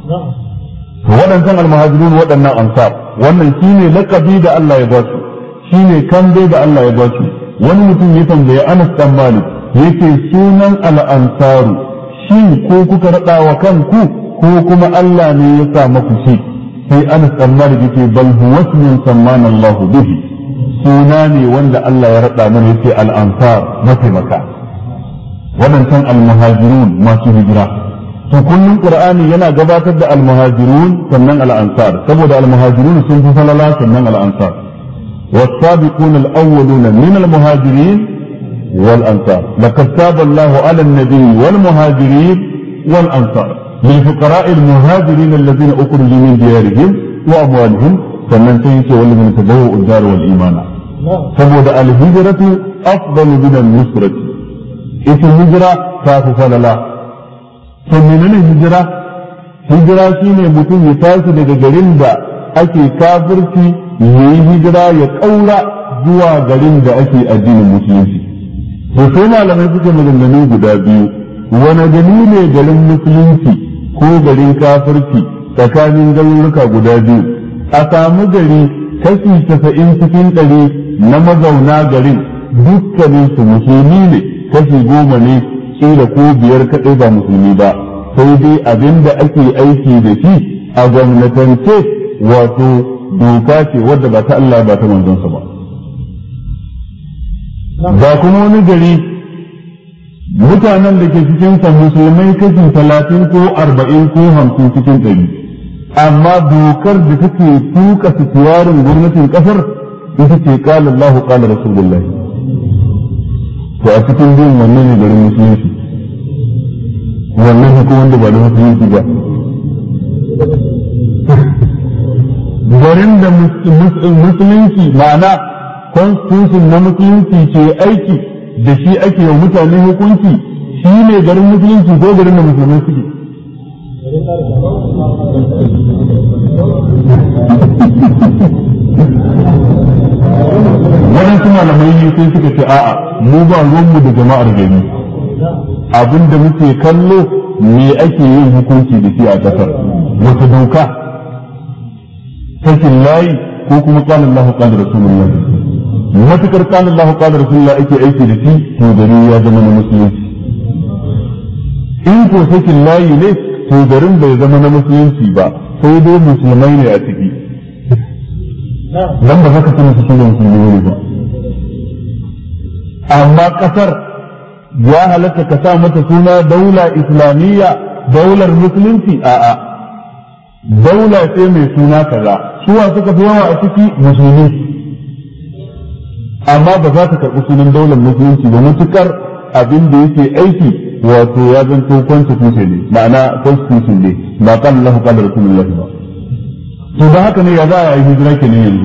Waɗancan almuhajirun waɗannan ansar wannan shine laƙabi da Allah ya ba su shine kambe da Allah ya ba su. Wani mutum ya tambaye Anas dan Malik yake sunan al-ansaru shi ko kuka raɗa wa kanku ko kuma Allah ne ya sa maku shi? Sai Anas dan Malik yake bal huwa ismun sammana Allahu bihi, suna ne wanda Allah ya raɗa mana yake al-ansar mataimaka. Waɗancan al-muhajirun masu hijira. To kullum Qur'ani yana gabatar da al-muhajirun sannan al-ansar saboda al-muhajirun sun fi falala sannan al-ansar. والسابقون الأولون من المهاجرين والأنصار لقد تاب الله على النبي والمهاجرين والأنصار للفقراء المهاجرين الذين أخرجوا من ديارهم وأموالهم فمن سيئت والذين تبوأوا الدار والإيمان فبعد الهجرة أفضل من النصرة إذا الهجرة كافة لا فمن الهجرة هجرة شيني متن يتاسي لجرين دا أكي كافرتي yayi hijira ya kaura zuwa garin da ake addinin musulunci. To sai malamai suke maganganu guda biyu, wani gari ne garin musulunci ko garin kafirci tsakanin garuruka guda biyu. A samu gari kashi 90 cikin 100 na mazauna garin dukkanin su musulmi ne, kashi 10 ne kila ko 5 kaɗai ba musulmi ba, sai dai abin da ake aiki da shi a gwamnatance wato doka ce wadda ba ta Allah ba ta manzonsa ba. Ga kuma wani gari mutanen da ke cikinsa musulmai kashi 30 ko 40 ko 50 cikin 100, amma dokar da take tuka fitiwarin gwamnatin kasar ita ce qala Allah qala Rasulullah. To a cikin bin wannan ne garin musulunci, wannan ko wanda ba da musulunci ba. Garin da musulunci ma'ana constitution na musulunci ke aiki da shi ake wa mutane hukunci shi ne garin musulunci ko garin da musulmai suke. Waɗansu malamai sai suka ce a'a mu ba ruwanmu da jama'ar gari, abinda muke kallo me ake yin hukunci da shi a ƙasar, wata doka sakin layi ko kuma qala Allah qala Rasulullah. Matukar qala Allah qala Rasulullah ake aiki da shi to gari ya zama na musulunci. In ko sakin layi ne to garin bai zama na musulunci ba sai dai musulmai ne a ciki dan ba za ka sanin su ne musulmai ba amma kasar ya halatta ka sa mata suna daula islamiyya daular musulunci a'a daula ce mai suna kaza suwa suka fi yawa a ciki musulmi amma ba za ta karɓi sunan daular musulunci ba mutukar abin da yake aiki wato ya zanto constitution ne ma'ana constitution ne ba kan Allah kan Rasulullahi ba to da haka ne ya za a yi hijira kenan yanzu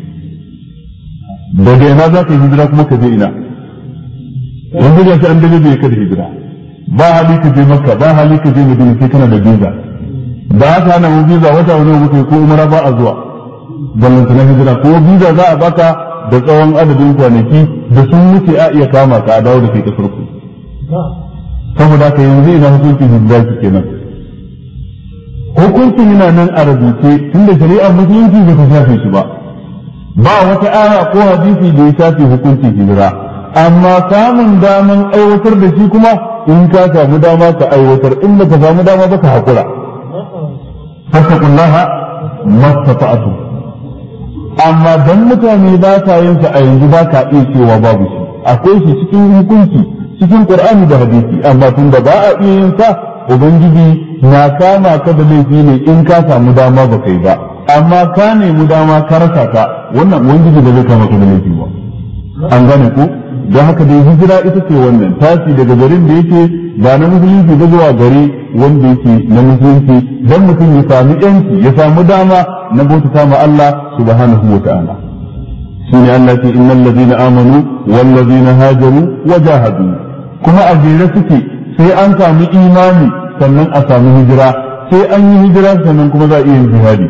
daga ina za ka yi hijira kuma ka je ina yanzu ga shi an dabe bai ka da hijira ba hali ka je Makka ba hali ka je Madina sai kana da visa da haka ana mu visa wata wani mutum ko umara ba a zuwa ballan na hijira ko visa za a baka da tsawon adadin kwanaki da sun wuce a iya kama ka a dawo da kai kasar ku saboda ka yanzu ina hukuncin hijira ki kenan hukuncin yana nan a rubuce tunda shari'ar musulunci ba ta shafe shi ba ba wata aya ko hadisi da ya shafe hukuncin hijira amma samun daman aiwatar da shi kuma in ka samu dama ka aiwatar in ba ka samu dama ba ka haƙura fattaqullaha mastata'tu amma dan mutane ba sa yin sa a yanzu ba ka iya cewa babu shi akwai shi cikin hukunci cikin Qur'ani da hadisi amma tun da ba a iya yin sa ubangiji na kama ka da laifi ne in ka samu dama ba kai ba amma ka nemi dama ka rasa ka wannan ubangiji ba zai kama ka da laifi ba an gane ku don haka dai hijira ita ce wannan tashi daga garin da yake ba na musulunci ba zuwa gari wanda yake na musulunci don mutum ya sami yanci ya samu dama na bautata ma Allah subhanahu wa ta'ala shine Allah ce innal ladina amanu wal ladina hajaru wa jahadu kuma a jere suke sai an sami imani sannan a sami hijira sai an yi hijira sannan kuma za a iya yin jihadi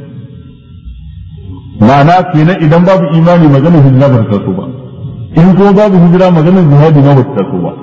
ma'ana kenan idan babu imani maganar hijira ba ta so ba in ko babu hijira maganar jihadi ma ba ta so ba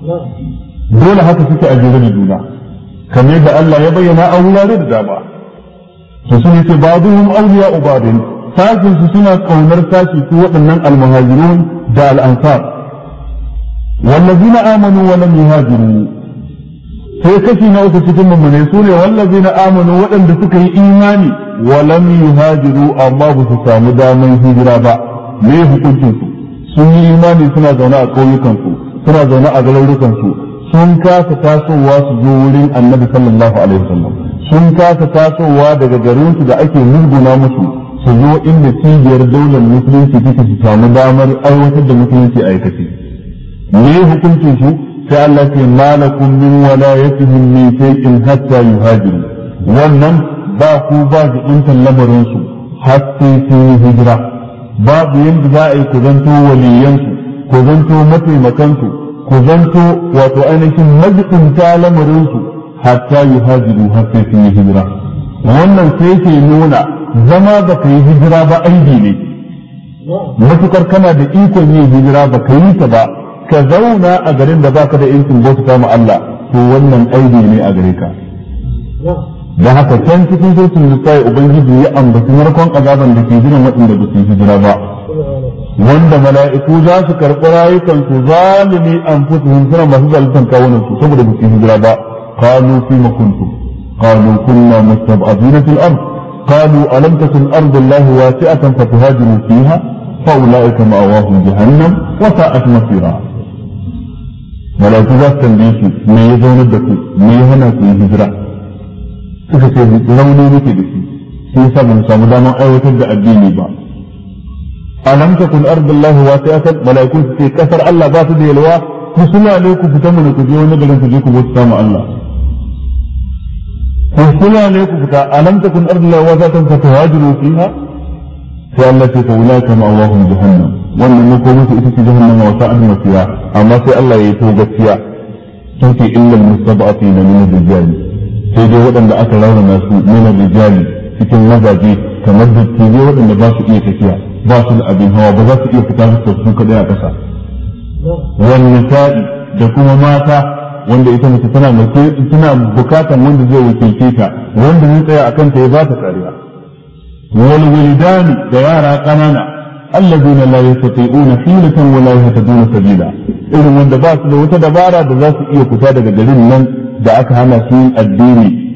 dole haka suke a jere da juna kamar yadda Allah ya bayyana a wurare da dama su sun ce ba'dhum awliya'u ba'din sashin su suna kaunar sashi su waɗannan almuhajirun da al'ansar wallazina amanu wa lam yuhajiru sai kashi na uku cikin mummune su ne wallazina amanu waɗanda suka yi imani wa lam yuhajiru amma ba su samu daman hijira ba me hukuncin su sun yi imani suna zaune a ƙauyukan su suna zaune a garurukan su sun kasa tasowa su zo wurin annabi sallallahu alaihi wasallam sun kasa tasowa daga garin su da ake murguna musu su zo inda cibiyar daular musulunci take su samu damar aiwatar da musulunci a aikace me hukuncin su sai Allah ce malakum min walayatihim min shay'in hatta yuhajiru wannan ba ku ba jibintan lamarin su har sai sun yi hijira babu yanda za a yi ku zanto waliyan su ku zanto mataimakan su ku zanto wato ainihin majibinta lamarin su hatta yuhajiru har sai sun yi hijira wannan sai ke nuna zama ba ka yi hijira ba aibi ne matukar kana da ikon yin hijira ba ka yi ta ba ka zauna a garin da baka da yankin bauta ma Allah to wannan aibi ne a gare ka da haka can cikin suratul nisa ubangiji ya ambaci narkon azaban da ke jiran waɗanda ba su yi hijira ba wanda mala'iku za su karɓi rayukan su zalimi anfusuhum suna masu zaluntan kawunan su saboda ba su yi hijira ba qalu fima kuntum qalu kunna mustad'afina fil ard قالوا ألم تكن أرض الله واسعة فتهاجروا فيها فأولئك مأواهم جهنم وساءت مصيرا ملائكة ذات تنبيشي ما يزون الدكو ما يهنا في الهجرة تكسي لوني نكي بسي سيسا من سامدانا أيوة تبدأ الدين با ألم تكن أرض الله واسعة ملائكة في كسر الله ذات دي الوا فسنا عليكم فتمنوا كجيو نجلن تجيكم وتسامع الله وصلى عليكم ألم تكن أرض الله واسعة فتهاجروا فيها فالتي فأولئك مأواهم جهنم وأن نقوموا في جهنم وساءت مصيرا أما سي الله يتوب فيها تنتي إلا المستضعفين من الرجال سيدي وأن أكل الناس من الرجال cikin mazaje kamar dattijai waɗanda ba su iya tafiya ba su da abin hawa ba za su iya fita su kaɗai a ƙasa wani nisa'i da kuma mata wanda ita mace tana bukatan wanda zai wakilce ta wanda zai tsaya akan ta ya ba ta kariya wal wilidani da yara kanana alladheena la yastati'una hilatan wa la yahtaduna sabila irin wanda ba su da wata dabara da za su iya fita daga garin nan da aka hana su yin addini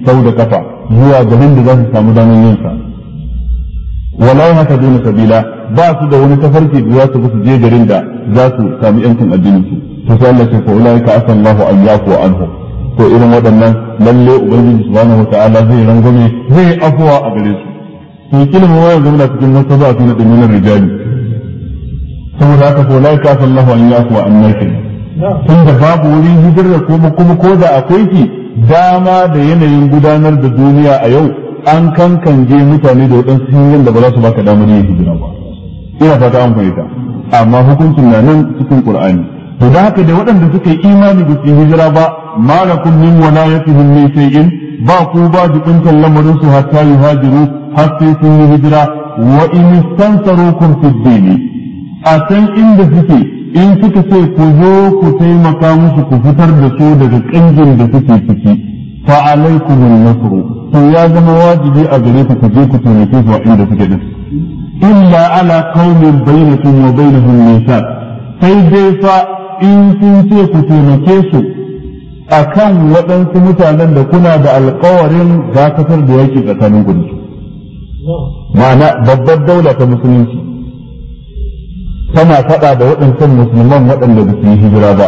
sau da kafa zuwa garin da za su samu damar yin sa wala yahtaduna sabila ba su da wani tafarki da za su je garin da za su samu yancin addinin su to sai Allah ya ce ulaika asallahu an yafu anhum to irin waɗannan lalle ubangiji subhanahu wataala zai rangwame zai afuwa a gare su to kilma waya zama cikin masaba na dinin rijali saboda haka ulaika asallahu an yafu an nakin tunda babu wurin hijira kuma ko da akwai ki dama da yanayin gudanar da duniya a yau an kankanje mutane da waɗansu hanyoyin da ba za su baka damar yin hijira ba ina fata an fahimta amma hukuncin na nan cikin qur'ani to da haka da waɗanda suka yi imani da su hijira ba malakum min walayatihim min shay'in ba ku ba jibintan lamarin su hatta yuhajiru har sai sun yi hijira wa in istansarukum fid din a can inda suke in suka ce ku zo ku taimaka musu ku fitar da su daga kangin da suke ciki fa alaikum an-nasr to ya zama wajibi a gare ku ku je ku taimake su a inda suke da illa ala qaumin bainakum wa bainahum mithaq sai dai fa in sun ce ku taimake su akan waɗansu mutanen da kuna da alƙawarin dakatar da yaki tsakanin ku da su ma'ana babbar daula ta musulunci tana faɗa da waɗancan musulman waɗanda ba su yi hijira ba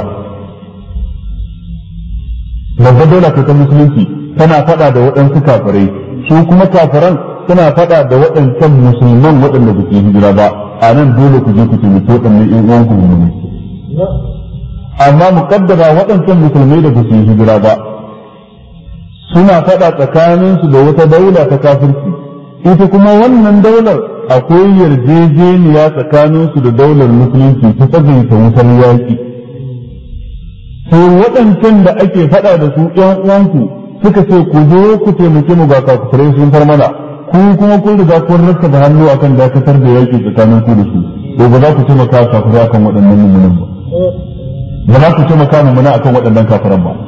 babbar daula ta musulunci tana faɗa da waɗansu kafirai su kuma kafiran suna faɗa da waɗancan musulman waɗanda ba su yi hijira ba a nan dole ku je ku taimaki waɗannan ƴan uwanku musulmi amma muƙaddara waɗancan musulmai da ba su yi hijira ba suna faɗa tsakaninsu da wata daula ta kafirci ita kuma wannan daular akwai yarjejeniya tsakaninsu da daular musulunci ta tsagaita wutar yaƙi to waɗancan da ake faɗa da su ƴan uwanku suka ce ku zo ku taimake mu ga kafirai sun far mana ku kuma kun riga kun rasa da hannu akan dakatar da yaƙi tsakanin ku da su to ba za ku taimaka kafirai akan waɗannan mummunan ba ba za ku taimaka mummuna akan waɗannan kafiran ba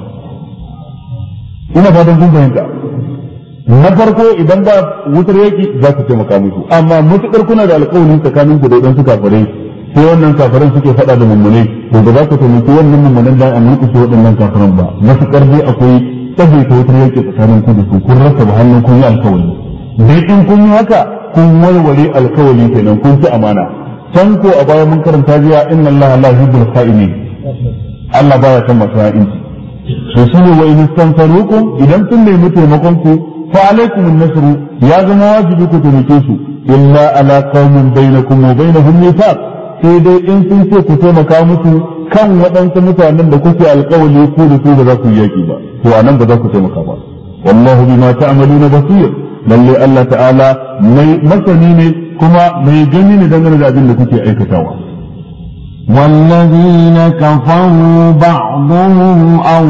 ina fatan kun fahimta na farko idan ba wutar yaƙi za ku taimaka musu amma matuƙar kuna da alƙawari tsakanin ku da waɗansu kafirai sai wannan kafiran suke faɗa da mummunai to ba za ku taimaki wannan mummunan dan a mulkushe waɗannan kafiran ba matuƙar dai akwai tsabaita wutar yaƙi tsakanin ku da su kun rasa ba hannun kun yi alƙawari dai in kun yi haka kun warware alƙawari kenan kun ci amana can ko a baya mun karanta jiya inna allaha la yuhibbul kha'inin Allah baya san masu ha'inci to shine wa in istansarukum idan kun nemi taimakon ku fa alaikum an-nasr ya zama wajibi ku taimake su illa ala qaumin bainakum wa bainahum mithaq sai dai in sun ce ku taimaka musu kan waɗansu mutanen da kuke alƙawari ku da su ba za ku yaki ba to anan ba za ku taimaka ba wallahu bima ta'maluna basir lalle Allah ta'ala mai masani ne kuma mai gani ne dangane da abin da kuke aikatawa والذين كفروا بعضهم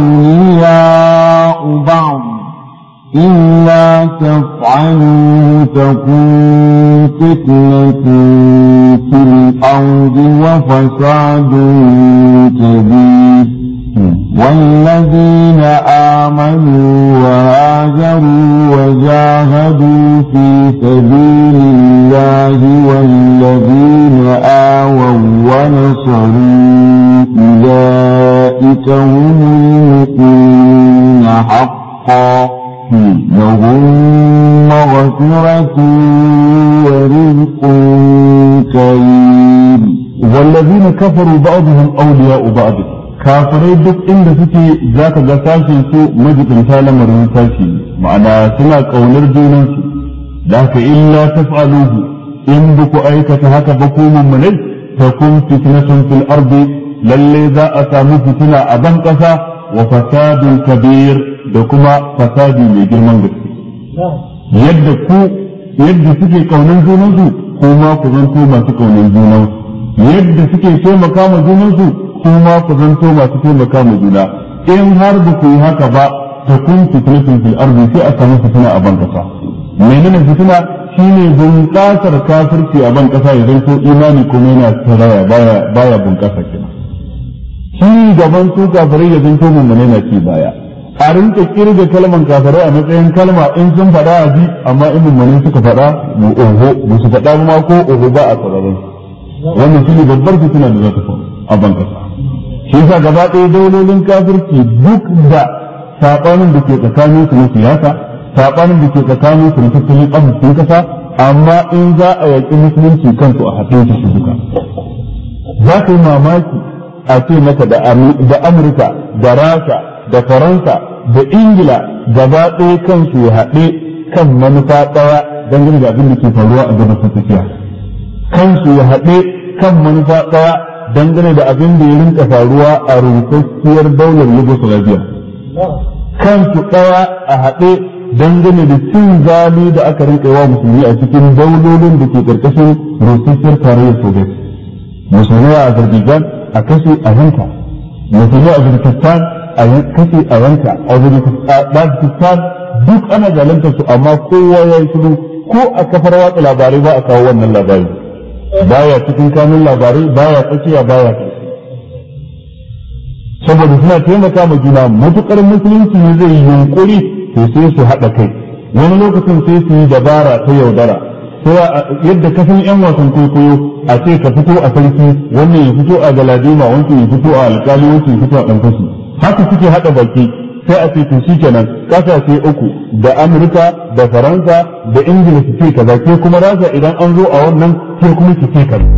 أولياء بعض إلا تفعلوا تكون فتنة في الأرض وفساد كبير والذين آمنوا وهاجروا وجاهدوا في سبيل الله والذين آووا ونصروا أولئك هم المؤمنون حقا لهم مغفرة ورزق كريم والذين كفروا بعضهم أولياء بعض kafirai duk inda suke za ka ga sashen su majibinta lamarin sashi ma'ana suna ƙaunar junansu da haka illa taf'aluhu in ba ku aikata haka ba ku mummunai takun fitnatun fil ardi lalle za a samu fitina a ban ƙasa wa fasadun kabir da kuma fasadi mai girman gaske yadda suke ƙaunar junansu kuma ku zanto masu ƙaunar junansu yadda suke taimaka ma junansu kuma ku zanto masu taimaka ma juna in har ba ku yi haka ba ta kun fitnatun fil ardi sai a samu fitina a ban kasa menene fitina shine bunƙasar kafirci a ban kasa ya zanto imani kuma yana taraya baya bunƙasa kenan shi gaban su kafirai ya zanto mummune na ci baya a rinka kirga kalman kafirai a matsayin kalma in sun faɗa a ji amma in mummune suka faɗa mu oho ba su faɗa ma ko oho ba a sauraron wannan shine babbar fitina da za ta faru a ban kasa shi yasa gaba ɗaya daulolin kafirci duk da saɓanin da ke tsakanin su na siyasa sabanin da ke tsakanin su tattalin arzikin kasa, amma in za a yaƙi musulunci kansu a haɗe su duka. Za ka yi mamaki a ce maka da Amurka da Rasha da Faransa da Ingila gaba ɗaya kansu ya haɗe kan manufa ɗaya dangane da abin da ke faruwa a gabas ta tsakiya. Kansu ya haɗe kan manufa ɗaya dangane da abin da ya rinka faruwa a rusassiyar daular Yugoslavia. Kansu ɗaya a haɗe dangane da cin zali da aka rinka wa musulmi a cikin daulolin da ke ƙarƙashin rusassiyar tarayyar Soviet. Musulmi a Azerbaijan a kashe a yanka, musulmi a Uzbekistan a kashe a yanka, a Uzbekistan duk ana zaluntar su, amma kowa ya yi shiru, ko a kafar watsa labarai ba a kawo wannan labari. Baya cikin kanun labarai, baya tsakiya, baya ƙarshe. Saboda suna taimaka ma juna, matuƙar musulunci ne zai yi yunƙuri to sai su haɗa kai. Wani lokacin sai su yi dabara ta yaudara. Sai yadda ka san 'yan wasan kwaikwayo a ce ka fito a sarki, wannan ya fito a galadima, wancan ya fito a alƙali, wancan ya fito a ɗan fashi. Haka suke haɗa baki. Sai a ce to shikenan kasashe uku da Amurka da Faransa da Ingila su ce kaza, ke kuma Rasha idan an zo a wannan ke kuma su ce kaza.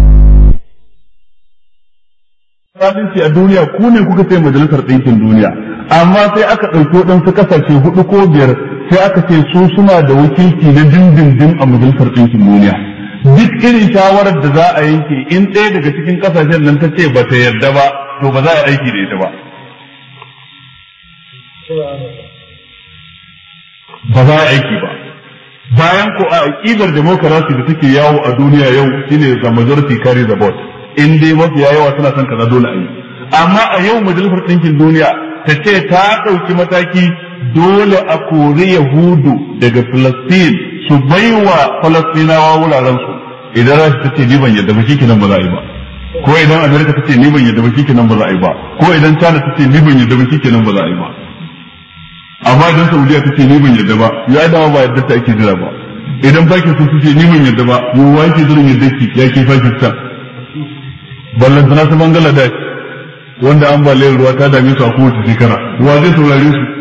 Fadinci a duniya ku ne kuka ce majalisar ɗinkin duniya, amma sai aka ɗauki waɗansu kasashe 4 ko 5 sai aka ce su suna da wakilci na dindindin a majalisar ɗinkin duniya. Duk irin shawarar da za a yanke in ɗaya daga cikin kasashen nan ta ce ba ta yarda ba, to ba za a aiki da ita ba. Ba za a aiki ba. Bayan ko a aƙidar demokarasi da take yawo a duniya yau shine the majority carry the vote. In dai mafiya yawa suna son kaza dole a yi. Amma a yau majalisar ɗinkin duniya ta ce ta ɗauki mataki dole a kori Yahudu daga Filistin su baiwa Falastinawa wuraren su. Idan Rasha ta ce ni ban yadda ba shikenan ba za a yi ba. Ko idan Amerika ta ce ni ban yadda ba shikenan ba za a yi ba. Ko idan China ta ce ni ban yadda ba shikenan ba za a yi ba. Amma idan Saudiya ta ce ni ban yadda ba, ya dawo ba yadda ta ake jira ba. Idan Pakistan ta ce ni ban yadda ba, yawa yake jiran yadda ki ya ke Pakistan. Ballantana su Bangladesh wanda ambaliyar ruwa ta dame su a kowace shekara, wa zai saurare su?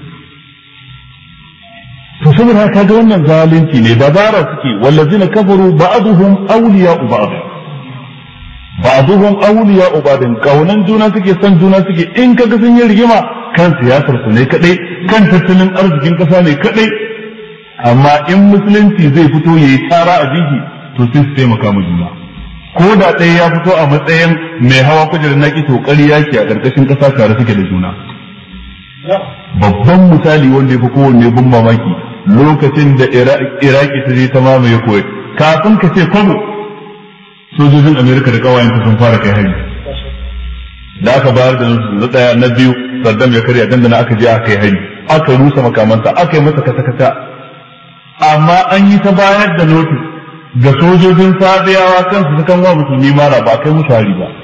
To saboda haka ga wannan zalunci ne, dabara suke, wallazina kafaru ba'duhum awliya'u ba'd. Ba'duhum awliya'u ba'd, kaunan juna suke, san juna suke, in kaga sun yi rigima kan siyasar su ne kadai, kan tattalin arzikin kasa ne kadai, amma in musulunci zai fito yayi tsara a jiki to sai su taimaka ma juna. Ko da ɗaya ya fito a matsayin mai hawa kujerar naki to ƙarya ke a ƙarƙashin ƙasa tare suke da juna. Babban misali wanda ya fi kowanne bin mamaki lokacin da Iraki ta je ta mamaye Kuwait, kafin ka ce kwabo sojojin Amerika da ƙawayenta sun fara kai hari. Da aka bayar da na ɗaya na biyu, Saddam ya karya dandana aka je aka kai hari, aka rusa makamansa, aka yi masa kasa-kasa. Amma an yi ta bayar da notice ga sojojin Sabiyawa kansu sukan wa musulmi mara ba kai musu hari ba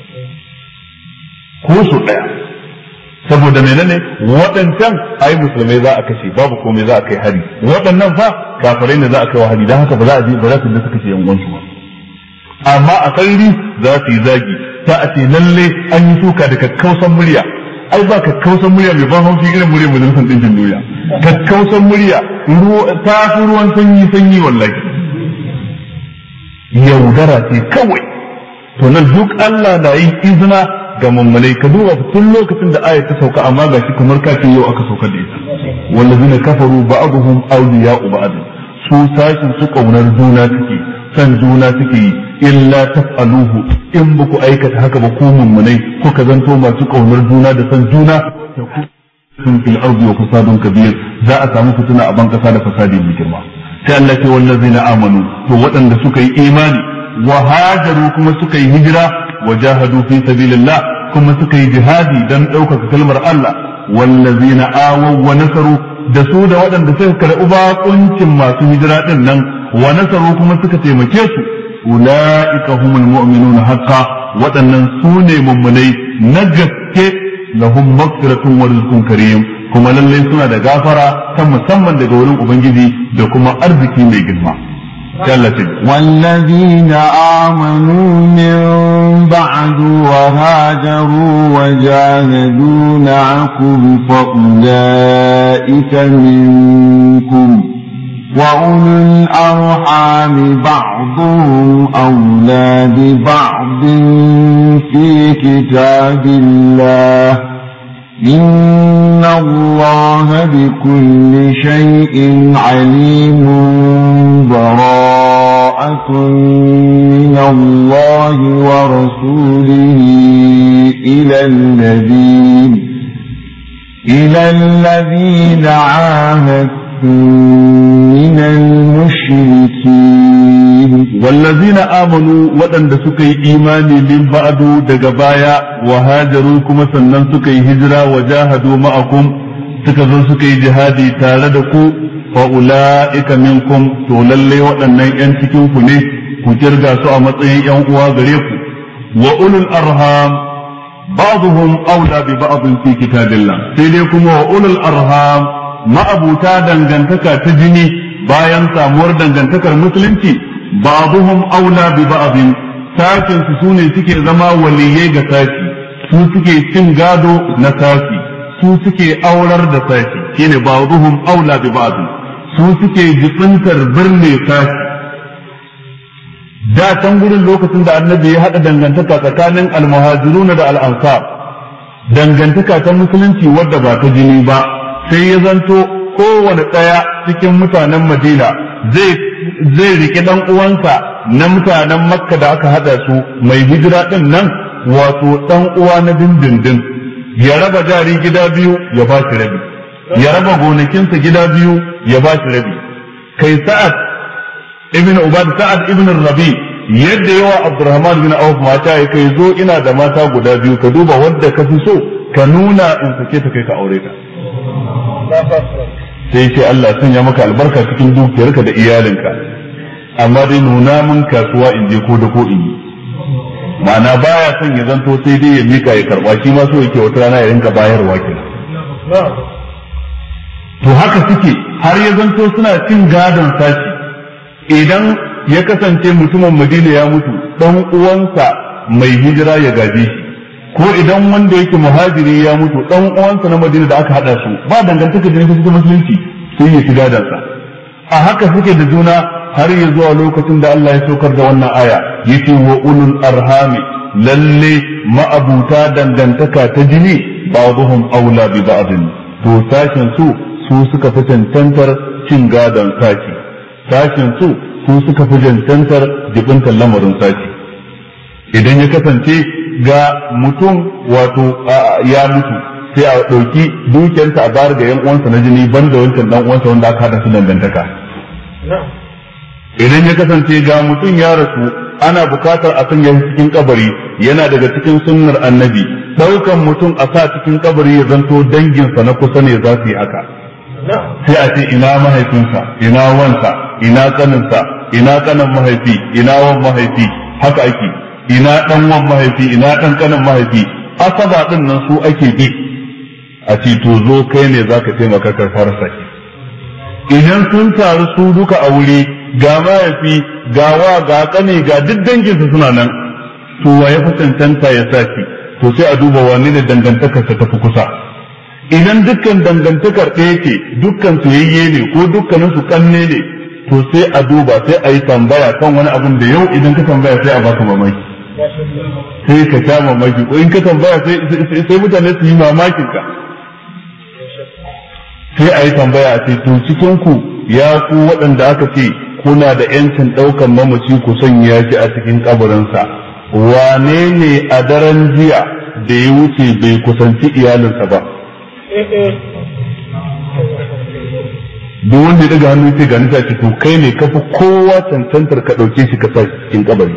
ko su ɗaya, saboda menene waɗancan ai musulmai za a kashe babu komai za a kai hari, waɗannan fa kafirai ne za a kai wa hari, don haka ba za a je ba za su da suka ce yan uwansu ba. Amma a sarri za su yi zagi ta a ce lalle an yi suka da kakkausan murya, ai ba kakkausan murya mai ban haushi irin muryar majalisar ɗinkin duniya, kakkausan murya ta fi ruwan sanyi wallahi. Yaudara ce kawai. To nan duk Allah na yin izina ga mummunai, ka duba tun lokacin da ayat ta sauka, amma gashi kamar kafin yau aka sauka da ita. Wallazina kafaru ba'dhum awliya'u ba'd, su sashin su kaunar juna suke, san juna suke yi, illa taf'aluhu in baku aikata haka ba ku mummunai kuka zanto masu kaunar juna da san juna, sun fil ardi wa fasadun kabir, za a samu fitina a ban kasa da fasadi mai girma. Sai Allah ce wallazina amanu, to waɗanda suka yi imani wa hajaru kuma suka yi hijira wa jahadu fi sabilillah kuma suka yi jihadi dan ɗaukaka kalmar Allah, wallazina awaw wa nasaru, da su da waɗanda suka karɓi bakuncin masu hijira din nan wa nasaru kuma suka taimake su, ulaika humul mu'minuna haqqan, waɗannan su ne mummunai na gaske, lahum maghfiratun wa rizqun karim, kuma lallai suna da gafara ta musamman daga wurin Ubangiji da kuma arziki mai girma. والذين آمنوا من بعد وهاجروا وجاهدوا معكم فأولئك منكم وأولو الأرحام بعضهم أولى ببعض في كتاب الله إن الله بكل شيء عليم براءة من الله ورسوله إلى الذين عاهدتم من المشركين والذين آمنوا ودن سكي إيماني من بعد دقبايا وهاجروا كما سنن سكي هجرة وجاهدوا معكم سكذن سكي جهادي تالدكو فأولئك منكم تولي ودن ينتكم فني كترغى سوء مطعي ينقوى غريكو وأولو الأرهام بعضهم أولى ببعض في كتاب الله سيديكم وأولو الأرهام ma'abuta dangantaka ta jini bayan samuwar dangantakar musulunci ba'dhum aula bi ba'dhin sakin su sune suke zama waliyai ga saki su suke cin gado na saki su suke aurar da saki shine ba'dhum aula bi ba'dhin su suke jibintar birne saki da can gurin lokacin da annabi ya hada dangantaka tsakanin almuhajiruna da al-ansar dangantaka ta musulunci wadda ba ta jini ba sai ya zanto kowane ɗaya cikin mutanen Madina zai rike dan uwansa na mutanen Makka da aka hada su mai hijira din nan wato dan uwa na dindindin ya raba jari gida biyu ya ba shi rabi ya raba gonakinsa gida biyu ya ba shi rabi kai Sa'ad ibn Rabi yadda yawa Abdurrahman bin Auf mata ya kai zo ina da mata guda biyu ka duba wadda ka fi so ka nuna in sake ta kai ka aure ta sai ce Allah sanya maka albarka cikin dukiyarka da iyalinka amma dai nuna mun kasuwa in je ko da ko in yi ma'ana baya son ya zanto sai dai ya mika ya karba shi ma so yake wata rana ya rinka bayarwa kenan to haka suke har ya zanto suna cin gadon sashi idan ya kasance mutumin Madina ya mutu dan uwansa mai hijira ya gaje shi ko idan wanda yake muhajiri ya mutu dan uwansa na Madina da aka hada su ba dangantaka da cikin musulunci sai ya shiga dansa a haka suke da juna har ya zuwa lokacin da Allah ya saukar da wannan aya yace wa ulul arhami lalle ma'abuta dangantaka ta jini ba'dhum aula bi ba'dhin to sashin su suka fi cancantar cin gadon saki sashin su suka fi cancantar jibintar lamarin saki idan ya kasance ga mutum wato ya mutu sai a ɗauki dukiyarsa a bayar ga 'yan uwansa na jini banda wancan dan uwansa wanda aka hada su dangantaka idan ya kasance ga mutum ya rasu ana bukatar a sanya shi cikin kabari yana daga cikin sunnar annabi daukan mutum a sa cikin kabari ya zanto danginsa na kusa ne za su yi haka sai a ce ina mahaifinsa ina wansa ina kaninsa ina kanin mahaifi ina wan mahaifi haka ake ina dan wan mahaifi ina dan kanin mahaifi asaba din nan su ake bi a ce to zo kai ne zaka taimaka ka farsa shi idan sun taru su duka a wuri ga mahaifi ga wa ga kane ga duk danginsa suna nan to wa ya fi cancanta ya saki to sai a duba wani ne dangantakar ta tafi kusa idan dukkan dangantakar ɗaya ce dukkan soyayye ne ko dukkanin su kanne ne to sai a duba sai a yi tambaya kan wani abin da yau idan ka tambaya sai a baka mamaki sai ka sha mamaki ko in ka tambaya sai mutane su yi mamakin ka sai a yi tambaya a ce to cikin ku ya ku waɗanda aka ce kuna da yancin ɗaukan mamaci ku sanya shi a cikin kabarinsa wane ne a daren jiya da ya wuce bai kusanci iyalinsa ba duk wanda ya daga hannu ce gani ta ce to kai ne ka fi kowa cancantar ka ɗauke shi ka sa cikin kabari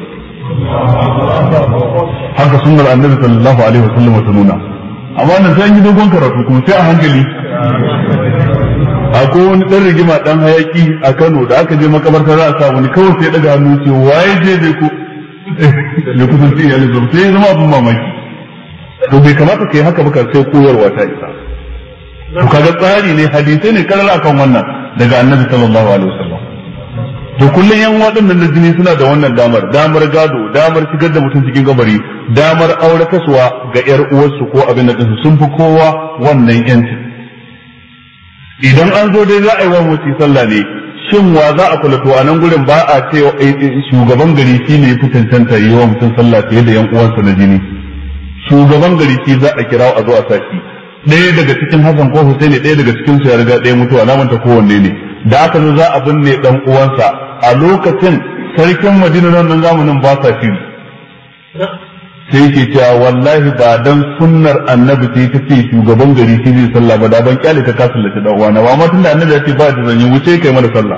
haka sunnar annabi sallallahu alaihi wasallam ta nuna amma nan sai an yi dogon karatu kuma sai a hankali akwai wani dan rigima dan hayaki a Kano da aka je makabarta za a sa wani kawai sai daga hannu ce waye je bai ku ne kusanci iyalin zama sai zama abin mamaki to bai kamata kai haka baka sai koyarwa ta isa to kaga tsari ne hadisi ne karar akan wannan daga annabi sallallahu alaihi wasallam to to kullum yan waɗannan na jini suna da wannan damar gado, damar shigar da mutum cikin kabari, damar aure kasuwa ga yar uwarsu ko abin da su sun fi kowa wannan yanci. Idan an zo dai za a yi wa mutum sallah ne, shin wa za a kula? To a nan gurin ba a ce shugaban gari shi ne fi cancanta yi wa mutum sallah fiye da yan uwansa na jini. Shugaban gari shi za a kira a zo a saki. Ɗaya daga cikin Hassan ko Hussein, ɗaya daga cikin su ya riga ɗaya mutuwa, na manta kowanne ne. Da aka zo za a binne dan uwansa a lokacin sarkin Madina nan zamanin ba sa shiri. Sai ke cewa wallahi ba dan sunnar annabi sai ta ce shugaban gari shi zai sallah ba, da ban kyale ka sallaci dan uwana ba, amma tunda annabi ya ce ba da zanyi wuce kai mana sallah.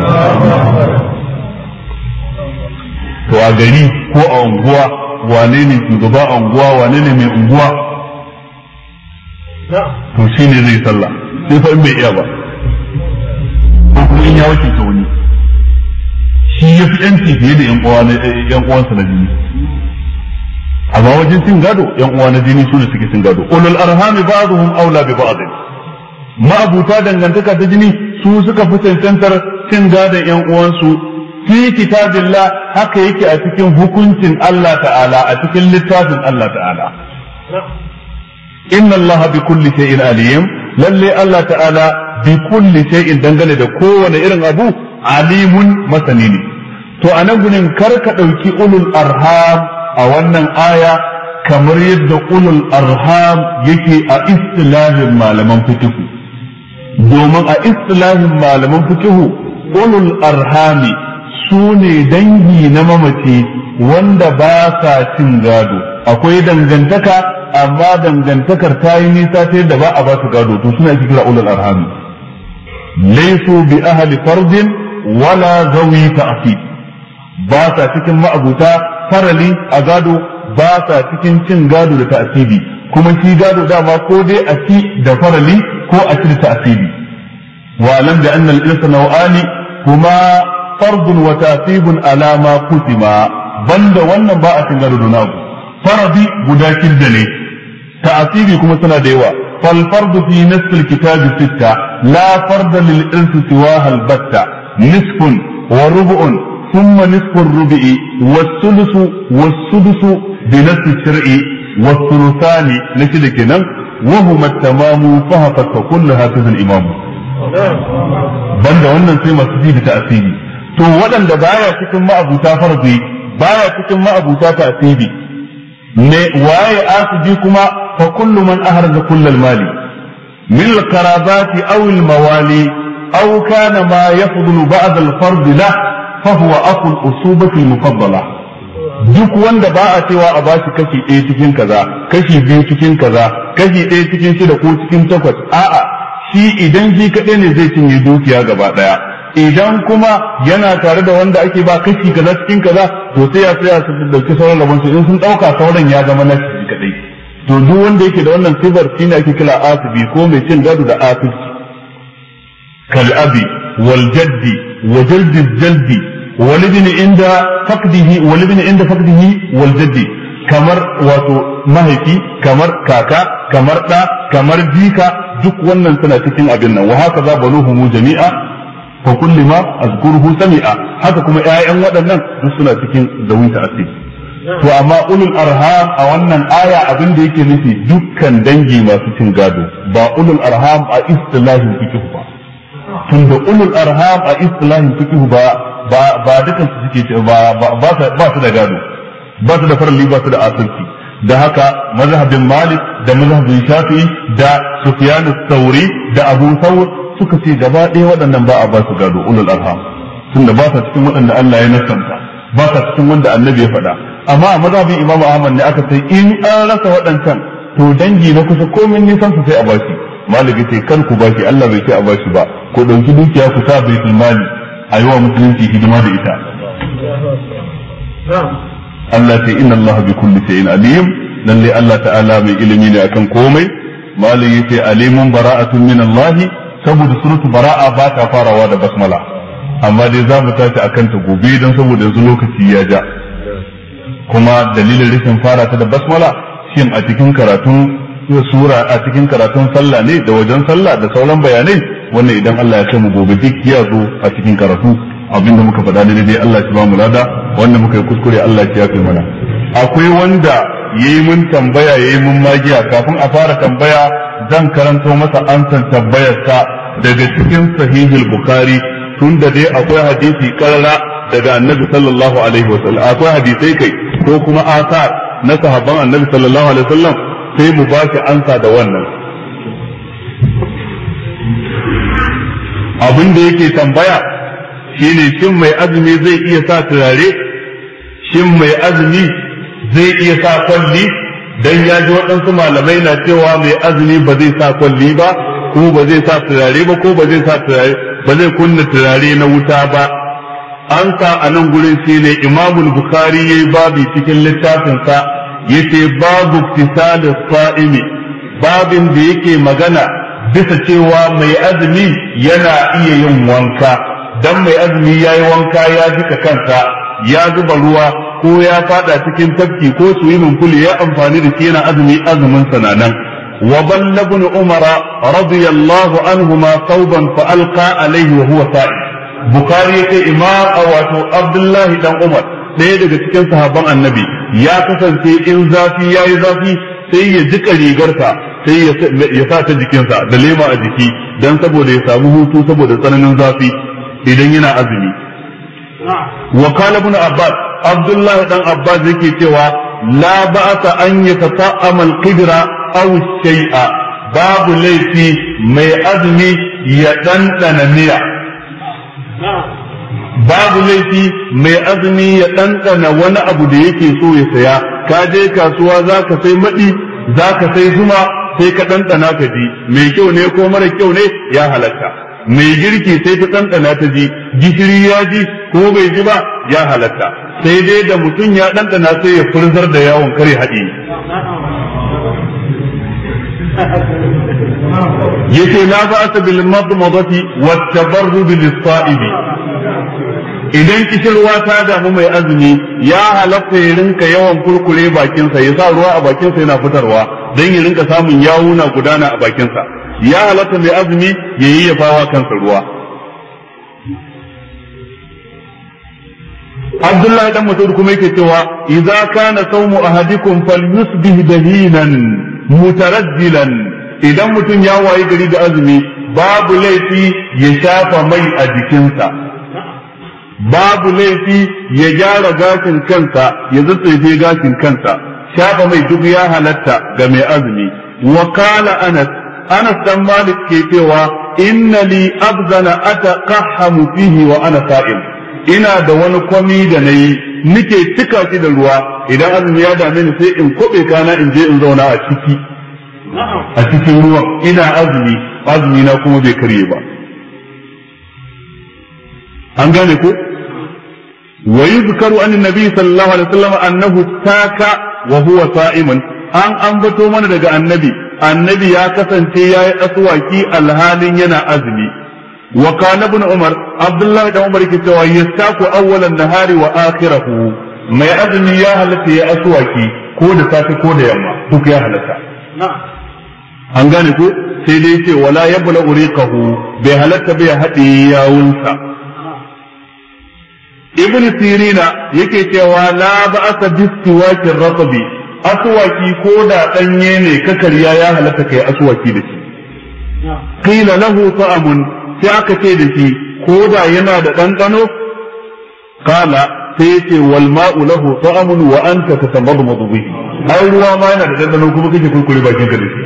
To a gari ko a unguwa wane ne shugaba a unguwa, wane ne mai unguwa? To shi ne zai sallah, sai fa in bai iya ba, ko kuma in ya wakilta wani, shi ya fi yanci fiye da yan uwansa na jini. Amma wajen cin gado yan uwa na jini su ne suke cin gado. Ulul arhami ba'dhum aula bi ba'd. Ma'abuta dangantaka ta jini su suka fi cancantar cin gadon yan uwansu. Fi kitabillah, haka yake a cikin hukuncin Allah ta'ala, a cikin littafin Allah ta'ala. Inna Allah bi kulli shay'in alim, lalle Allah ta'ala bi kulli shay'in dangane da kowane irin abu alimun masani ne. To anan gurin kar ka dauki ulul arham a wannan aya kamar yadda ulul arham yake a istilahin malaman fiqh. Domin a istilahin malaman fiqh ulul arhami su ne dangi na mamaci wanda ba sa cin gado. Akwai dangantaka amma dangantakar ta yi nisa ta yadda ba a ba su gado, to suna kira ulul arhami. Laysu bi ahli fardin wala zawi ta'sib, ba sa cikin ma'abuta farali a gado, ba sa cikin cin gado da ta'sibi. Kuma shi gado dama ko dai a ci da farali ko a ci da ta'sibi. Wa lam bi anna al-insana naw'ani kuma fardun wa ta'sibun ala ma kusima, banda wannan ba a cin gado da nago. Faradi guda kidda ne, ta'sibi kuma suna da yawa. Fal fardu fi nasl al-kitab sitta, la farda lil insi siwaha al-batta, nisfun wa rubu'un ثم نصف الربع والثلث والسدس بنصف الشرع والثلثان نشد كنان وهما التمام فهقت كل هكذا الإمام. بند wannan sai masu ji da ta'asibi. To waɗanda baya cikin ma'abuta farzi, baya cikin ma'abuta ta'asibi, ne waye asibi kuma fa kullu man ahraza kullal mali min al-qarabati aw al-mawali aw kana ma yafdulu ba'd al-fard lah فهو أخو الأصوبة المفضلة. duk wanda ba a cewa a bashi kashi ɗaya cikin kaza, kashi biyu cikin kaza, kashi ɗaya cikin shida ko cikin takwas, a'a shi idan shi kaɗai ne zai cinye dukiya gaba ɗaya. Idan kuma yana tare da wanda ake ba kashi kaza cikin kaza, to sai ya tsaya su dauki sauran rabon su, in sun ɗauka sauran ya zama na shi kaɗai. To duk wanda yake da wannan sifar shine ake kira asibi ko mai cin gado da asibci. Kal abi wal jaddi wa jaldi jaldi walibin inda fakdihi wal jaddi, kamar wato mahaifi, kamar kaka, kamar da, kamar jika, duk wannan suna cikin abin nan. Wa haka za baluhumu jami'a fa kulli ma azkuruhu sami'a, haka kuma ƴaƴan waɗannan duk suna cikin zawi ta'asib. To amma ulul arham a wannan aya abin da yake nufi dukkan dangi masu cin gado, ba ulul arham a istilahin fiqh ba. Tunda ulul arham a istilahin fiqh ba dukan su suke ba su da gado, ba su da farali, ba su da asirci. Da haka mazhabin Malik da mazhabin Shafi'i da Sufyan al-Thawri da Abu Thawr suka ce gaba ɗaya waɗannan ba a ba su gado ulul arham, tunda ba sa cikin waɗanda Allah ya nasanta, ba sa cikin wanda Annabi ya faɗa. Amma a mazhabin Imam Ahmad ne aka ce in an rasa waɗancan to dangi na kusa komin nisan su sai a bashi. Malik ce kar ku bashi, Allah bai ce a bashi ba, ko ɗauki dukiya ku sa baitul mali a yi wa musulunci hidima da ita. Allah ce inna Allah bi kulli shay'in alim, lalle Allah ta'ala mai ilimi ne akan komai. Malik yace alimun bara'atun min Allah, saboda suratu bara'a ba ta farawa da basmala, amma dai za mu tashi akan ta gobe don saboda yanzu lokaci ya ja. Kuma dalilin rashin fara ta da basmala shin a cikin karatun sura, a cikin karatun sallah ne da wajen sallah da sauran bayanai, wannan idan Allah ya kai mu gobe duk ya zo a cikin karatu. abinda muka faɗa ne dai Allah ya ba mu lada, wanda muka yi kuskure Allah ya yafe mana. Akwai wanda yayi mun tambaya yayi mun magiya, kafin a fara tambaya zan karanto masa ansan tambayarsa daga cikin sahihul bukhari, tunda dai akwai hadisi karara daga annabi sallallahu alaihi wasallam, akwai hadisai kai ko kuma asar na sahabban annabi sallallahu alaihi wasallam, sai mu ba shi ansa da wannan. Abin da yake tambaya shine shin mai azumi zai iya sa turare, shin mai azumi zai iya sa kwalli, dan ya ji waɗansu malamai na cewa mai azumi ba zai sa kwalli ba, ko ba zai sa turare ba, ko ba zai sa turare, ba zai kunna turare na wuta ba. An sa a nan gurin shine Imamul Bukhari yayi babi cikin littafinsa yace babu tisalus sa'imi, babin da yake magana bisa cewa mai azumi yana iya yin wanka, dan mai azumi yayi wanka ya jika kansa, ya zuba ruwa ko ya fada cikin tafki ko swimming pool ya amfani da shi yana azumi, azumin sananan. Wa balla ibn Umar radiyallahu anhuma thawban fa alqa alayhi wa huwa sa'im. Bukhari yace imam wato Abdullahi dan Umar, ɗaya daga cikin sahabban annabi, ya kasance in zafi yayi zafi sai ya jika rigarsa sai ya sa ta jikinsa da lema a jiki dan saboda ya samu hutu saboda tsananin zafi idan yana azumi. Wa qala ibn Abbas, Abdullahi dan Abbas yake cewa la ba'sa an yatata'ama al-qidra aw shay'a, babu laifi mai azumi ya dandana miya, babu laifi mai azumi ya dandana wani abu da yake so ya saya. Ka je kasuwa zaka sai madi, zaka sai zuma, sai ka dandana ka ji mai kyau ne ko mara kyau ne, ya halatta. Mai girki sai ta dandana ta ji gishiri ya ji ko bai ji ba, ya halatta. Sai dai da mutum ya dandana sai ya furzar da yawon kare haɗi. Yace la ba'sa bil madmadati wat tabarrud lis sa'ibi, idan kishirwa ta damu mai azumi ya halatta ya rinka yawan kurkure bakinsa, ya sa ruwa a bakinsa yana fitarwa don ya rinka samun yawuna gudana a bakinsa. Ya halatta mai azumi ya yi yafawa kansa ruwa. Abdullahi dan Mas'ud kuma yake cewa idza kana sawmu ahadikum falyusbih dahinan mutarajjilan, idan mutum ya wayi gari da azumi babu laifi ya shafa mai a jikinsa, babu laifi ya gyara gashin kansa, ya tsatsefe gashin kansa, shafa mai duk ya halatta ga mai azumi. Wa qala Anas dan Malik ke cewa inna li abzana ataqahhamu fihi wa ana sa'im, ina da wani kwami da nayi nike cika shi da ruwa, idan azumi ya dame ni sai in kobe kana in je in zauna a cikin ruwan, ina azumi na kuma bai karye ba. An gane ko? Wa yuzkaru an annabi sallallahu alaihi wasallam annahu taka wa huwa sa'imun, an ambato mana daga annabi ya kasance yayi aswaki alhalin yana azumi. Wa kana ibn Umar, Abdullah da Umar ke cewa yastaku awwalan nahari wa akhirahu, mai azumi ya halatta ya aswaki ko da safe ko da yamma, duk ya halatta. An gane ko? Sai dai ce wala yabla uriqahu, bai halatta bai haɗe yawunsa. Ibn Sirina yake cewa la ba'asa bistiwakin ratabi, aswaki ko da danye ne ka karya ya halatta kai aswaki da shi. Qila lahu ta'amun, sai aka ce da shi ko da yana da ɗanɗano, kala sai ce wal ma'u lahu ta'amun wa anta tatamadmadu bihi, ai ruwa ma yana da ɗanɗano kuma kake kurkure bakin ka da shi.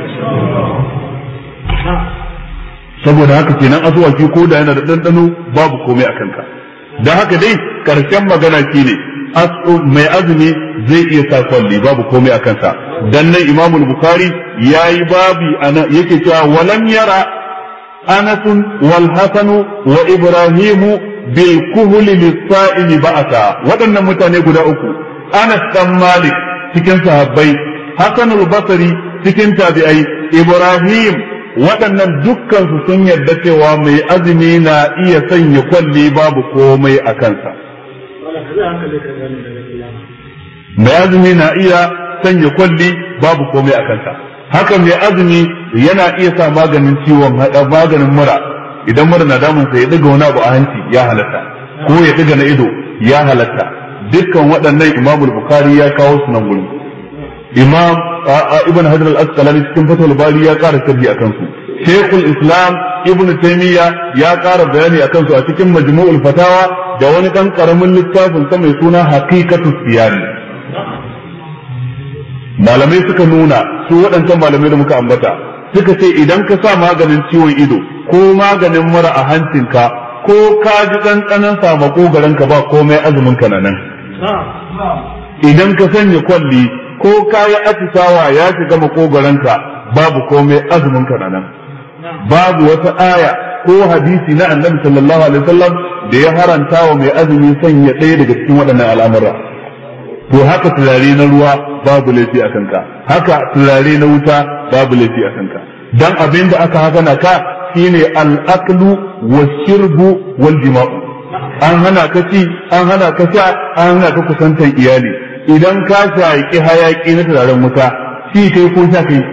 Saboda haka kenan aswaki ko da yana da ɗanɗano babu komai a kanka. Da haka dai karshen magana shine mai azumi zai iya sa kwalli babu komai a kansa. Dan nan Imam Bukhari yayi babi ana yake cewa walam yara Anas wal Hasan wa Ibrahim bil kuhl lis-sa'im ba'ata. Waɗannan mutane guda uku, Anas dan Malik cikin sahabbai, Hasan al-Basri cikin tabi'ai, Ibrahim, waɗannan dukkan su sun yarda cewa mai azumi na iya sanya kwalli babu komai a kansa. Mai azumi na iya sanya kwalli babu komai a kansa. Haka mai azumi yana iya sa maganin ciwon maganin mura, idan mura na damun sa ya daga wani abu a hanci ya halatta. ko ya diga na ido ya halatta. Dukkan waɗannan Imam Bukhari ya kawo su nan gurin. Imam Ibn Hajar al-Asqalani cikin Fathul Bari ya ƙara sharhi akan su. Sheikhul Islam Ibn Taymiyyah ya ƙara bayani akan su a cikin Majmu'ul Fatawa da wani ɗan ƙaramin littafin sa mai suna Haqiqatus Siyam. Malamai suka nuna su waɗancan malamai da muka ambata suka ce idan ka sa maganin ciwon ido ko maganin mura a hancinka ko ka ji ɗanɗanon sa makogaranka ba komai azumin ka nan. Idan ka sanya kwalli ko ka yi atishawa ya shiga makogaranka babu komai azumin ka nan. Babu wata aya ko hadisi na Annabi sallallahu alaihi wasallam da ya haranta wa mai azumi sanya ɗaya daga cikin waɗannan al'amura. To haka turare na ruwa babu laifi a kanka, haka turare na wuta babu laifi a kanka. Dan abin da aka hana ka shine al-aqlu wash-shirbu wal-jima'u. An hana ka ci, an hana ka sha, an hana ka kusantar iyali. Idan ka shaƙi hayaki na turaren wuta, ci kai ko sha kai.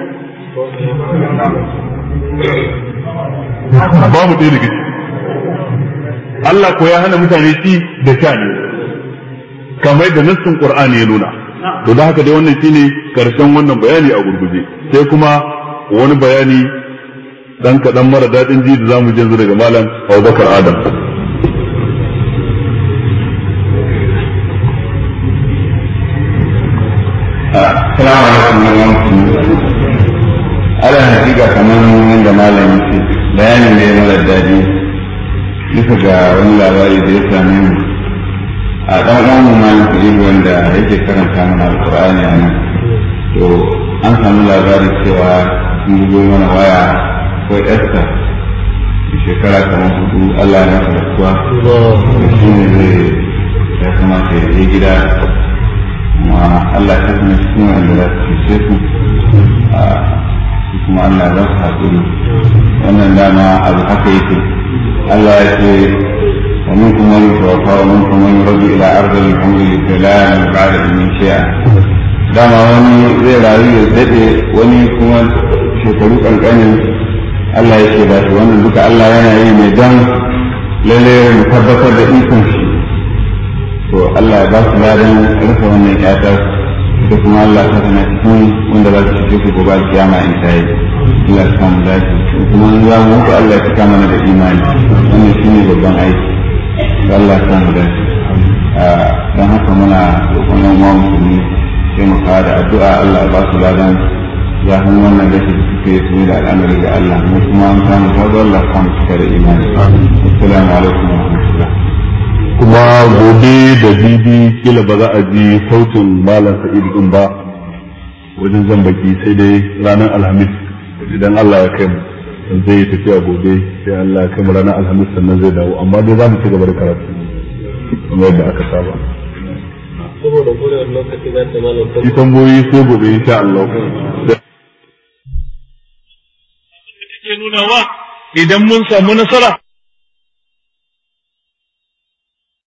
Babu ɗaya daga ciki. Allah ko ya hana mutane ci da sha ne. Kamar da nassin Qur'ani ya nuna. To da haka dai wannan shine karshen wannan bayani a gurguje. Sai kuma wani bayani dan kadan mara dadin ji da zamu ji daga malam Abubakar Adam. Assalamu alaikum wa rahmatullahi. Ala hakika kamar yadda malam yake bayanin da ya mara dadi bisa ga wani labari da ya same mu a ɗan uwan mu malam Sa'idu wanda yake karanta mana alƙur'ani a nan. To an samu labari cewa sun bugo mana waya ko Esther shekara kamar 4 Allah ya masa rasuwa da shi ne zai ya kamata ya je gida kuma Allah ya kasance cikin wanda za su cece su kuma Allah za su haƙuri. Wannan dama abu haka yake. Allah ya ce ومنكم من يتوفى ومنكم من يرد إلى أرض الحمد لله بعد من شيئا. dama wani zai rayu ya daɗe wani kuma shekaru ƙanƙanin Allah ya ce ba shi wannan duka Allah yana yi mai don lalle mu tabbatar da ikon shi. To Allah ya ba su ladan rufe wannan ƴatar da kuma Allah ta tana cikin wanda za su cike su gobe kiyama in ta yi. Allah ya samu dace kuma za mu mutu Allah ya cika mana da imani wannan shine babban aiki. Allah ya samu dace. Don haka muna roƙon yan uwa musulmi sai mu fara da addu'a Allah ba su ladan zafin wannan rashi da suke yi da al'amari ga Allah mu kuma an samu tazo Allah samu cika da imani. Assalamu alaikum wa rahmatullah. Kuma gobe da bibi kila ba za a ji sautin malam Sa'id din ba wajen zan baki sai dai ranar Alhamis idan Allah ya kai mu zai yi tafiya gobe sai Allah ya kai mu ranar Alhamis sannan zai dawo amma dai za mu ci gaba da karatu kamar yadda aka saba. Saboda kodayar lokaci za ta malam Yi tambayoyi sai gobe insha Allah. Ke nunawa idan mun samu nasara